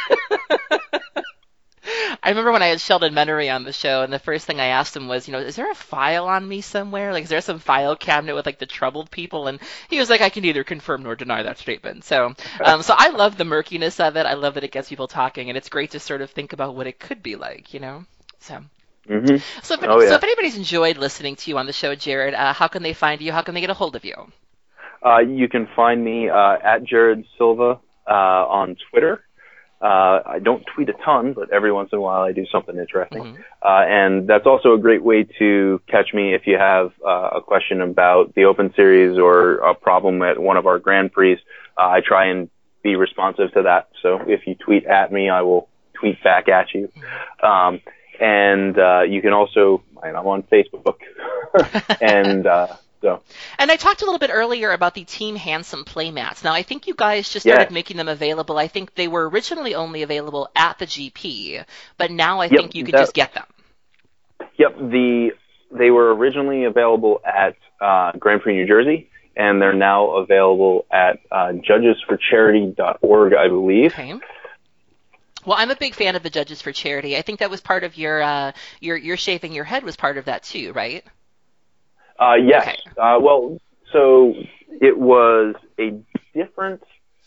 Speaker 1: I remember when I had Sheldon Menery on the show, and the first thing I asked him was, is there a file on me somewhere? Like, is there some file cabinet with, like, the troubled people? And he was like, I can neither confirm nor deny that statement. So I love the murkiness of it. I love that it gets people talking, and it's great to sort of think about what it could be like, So.
Speaker 2: Mm-hmm.
Speaker 1: So if anybody's enjoyed listening to you on the show, Jared, how can they find you? How can they get a hold of you?
Speaker 2: You can find me at Jared Silva on Twitter. I don't tweet a ton, but every once in a while I do something interesting.
Speaker 1: Mm-hmm.
Speaker 2: And that's also a great way to catch me if you have a question about the Open Series or a problem at one of our Grand Prix. I try and be responsive to that. So if you tweet at me, I will tweet back at you. And you can also, I'm on Facebook. And
Speaker 1: And I talked a little bit earlier about the Team Handsome playmats. Now, I think you guys just started making them available. I think they were originally only available at the GP, but now I think you could just get them.
Speaker 2: Yep, they were originally available at Grand Prix New Jersey, and they're now available at judgesforcharity.org, I believe.
Speaker 1: Okay. Well, I'm a big fan of the Judges for Charity. I think that was part of your shaving your head was part of that too, right?
Speaker 2: Yes.
Speaker 1: Okay.
Speaker 2: Well, so it was a different,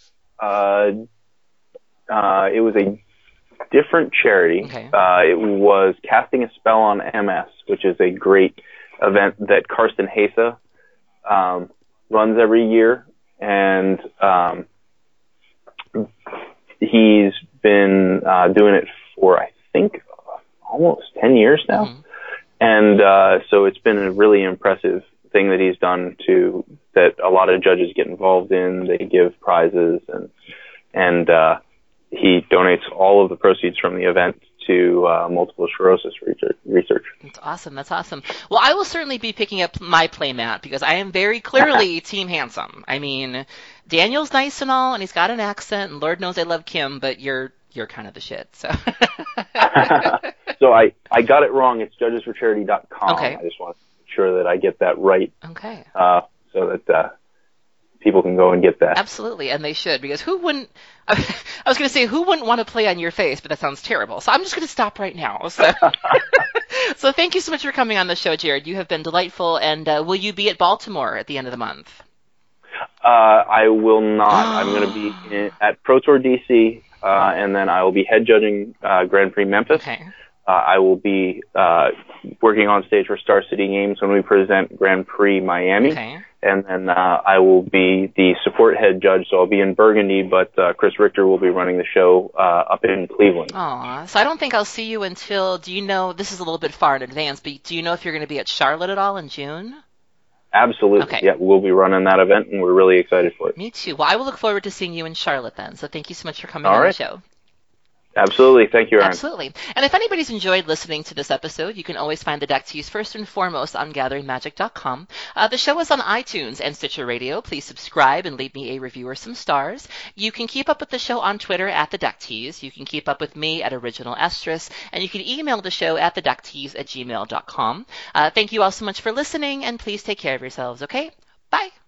Speaker 2: charity.
Speaker 1: Okay.
Speaker 2: It was Casting a Spell on MS, which is a great event that Karsten Hase, runs every year. And, he's been, doing it for, I think, almost 10 years now. Mm-hmm. And so it's been a really impressive thing that he's done that a lot of judges get involved in. They give prizes, and he donates all of the proceeds from the event to multiple sclerosis research.
Speaker 1: That's awesome. That's awesome. Well, I will certainly be picking up my playmat because I am very clearly Team Handsome. I mean, Daniel's nice and all, and he's got an accent, and Lord knows I love Kim, but you're kind of the shit. So.
Speaker 2: So I got it wrong. It's judgesforcharity.com.
Speaker 1: Okay.
Speaker 2: I just want to make sure that I get that right.
Speaker 1: Okay.
Speaker 2: So that people can go and get that.
Speaker 1: Absolutely, and they should, because who wouldn't? I was going to say who wouldn't want to play on your face, but that sounds terrible. So I'm just going to stop right now. So, so thank you so much for coming on the show, Jared. You have been delightful, and will you be at Baltimore at the end of the month?
Speaker 2: I will not. I'm going to be at Pro Tour DC, and then I will be head judging Grand Prix Memphis.
Speaker 1: Okay.
Speaker 2: I will be working on stage for Star City Games when we present Grand Prix Miami.
Speaker 1: Okay.
Speaker 2: And then I will be the support head judge, so I'll be in Burgundy, but Chris Richter will be running the show up in Cleveland.
Speaker 1: Aw, so I don't think I'll see you until, do you know, this is a little bit far in advance, but do you know if you're going to be at Charlotte at all in June?
Speaker 2: Absolutely.
Speaker 1: Okay.
Speaker 2: Yeah, we'll be running that event, and we're really excited for it.
Speaker 1: Me too. Well, I will look forward to seeing you in Charlotte then, so thank you so much for coming on the show.
Speaker 2: Absolutely. Thank you, Aaron.
Speaker 1: Absolutely. And if anybody's enjoyed listening to this episode, you can always find the Deck Tease first and foremost on GatheringMagic.com. The show is on iTunes and Stitcher Radio. Please subscribe and leave me a review or some stars. You can keep up with the show on Twitter at the Deck Tease. You can keep up with me at Original Estrus, and you can email the show at thedecktease@gmail.com. Thank you all so much for listening, and please take care of yourselves, okay? Bye.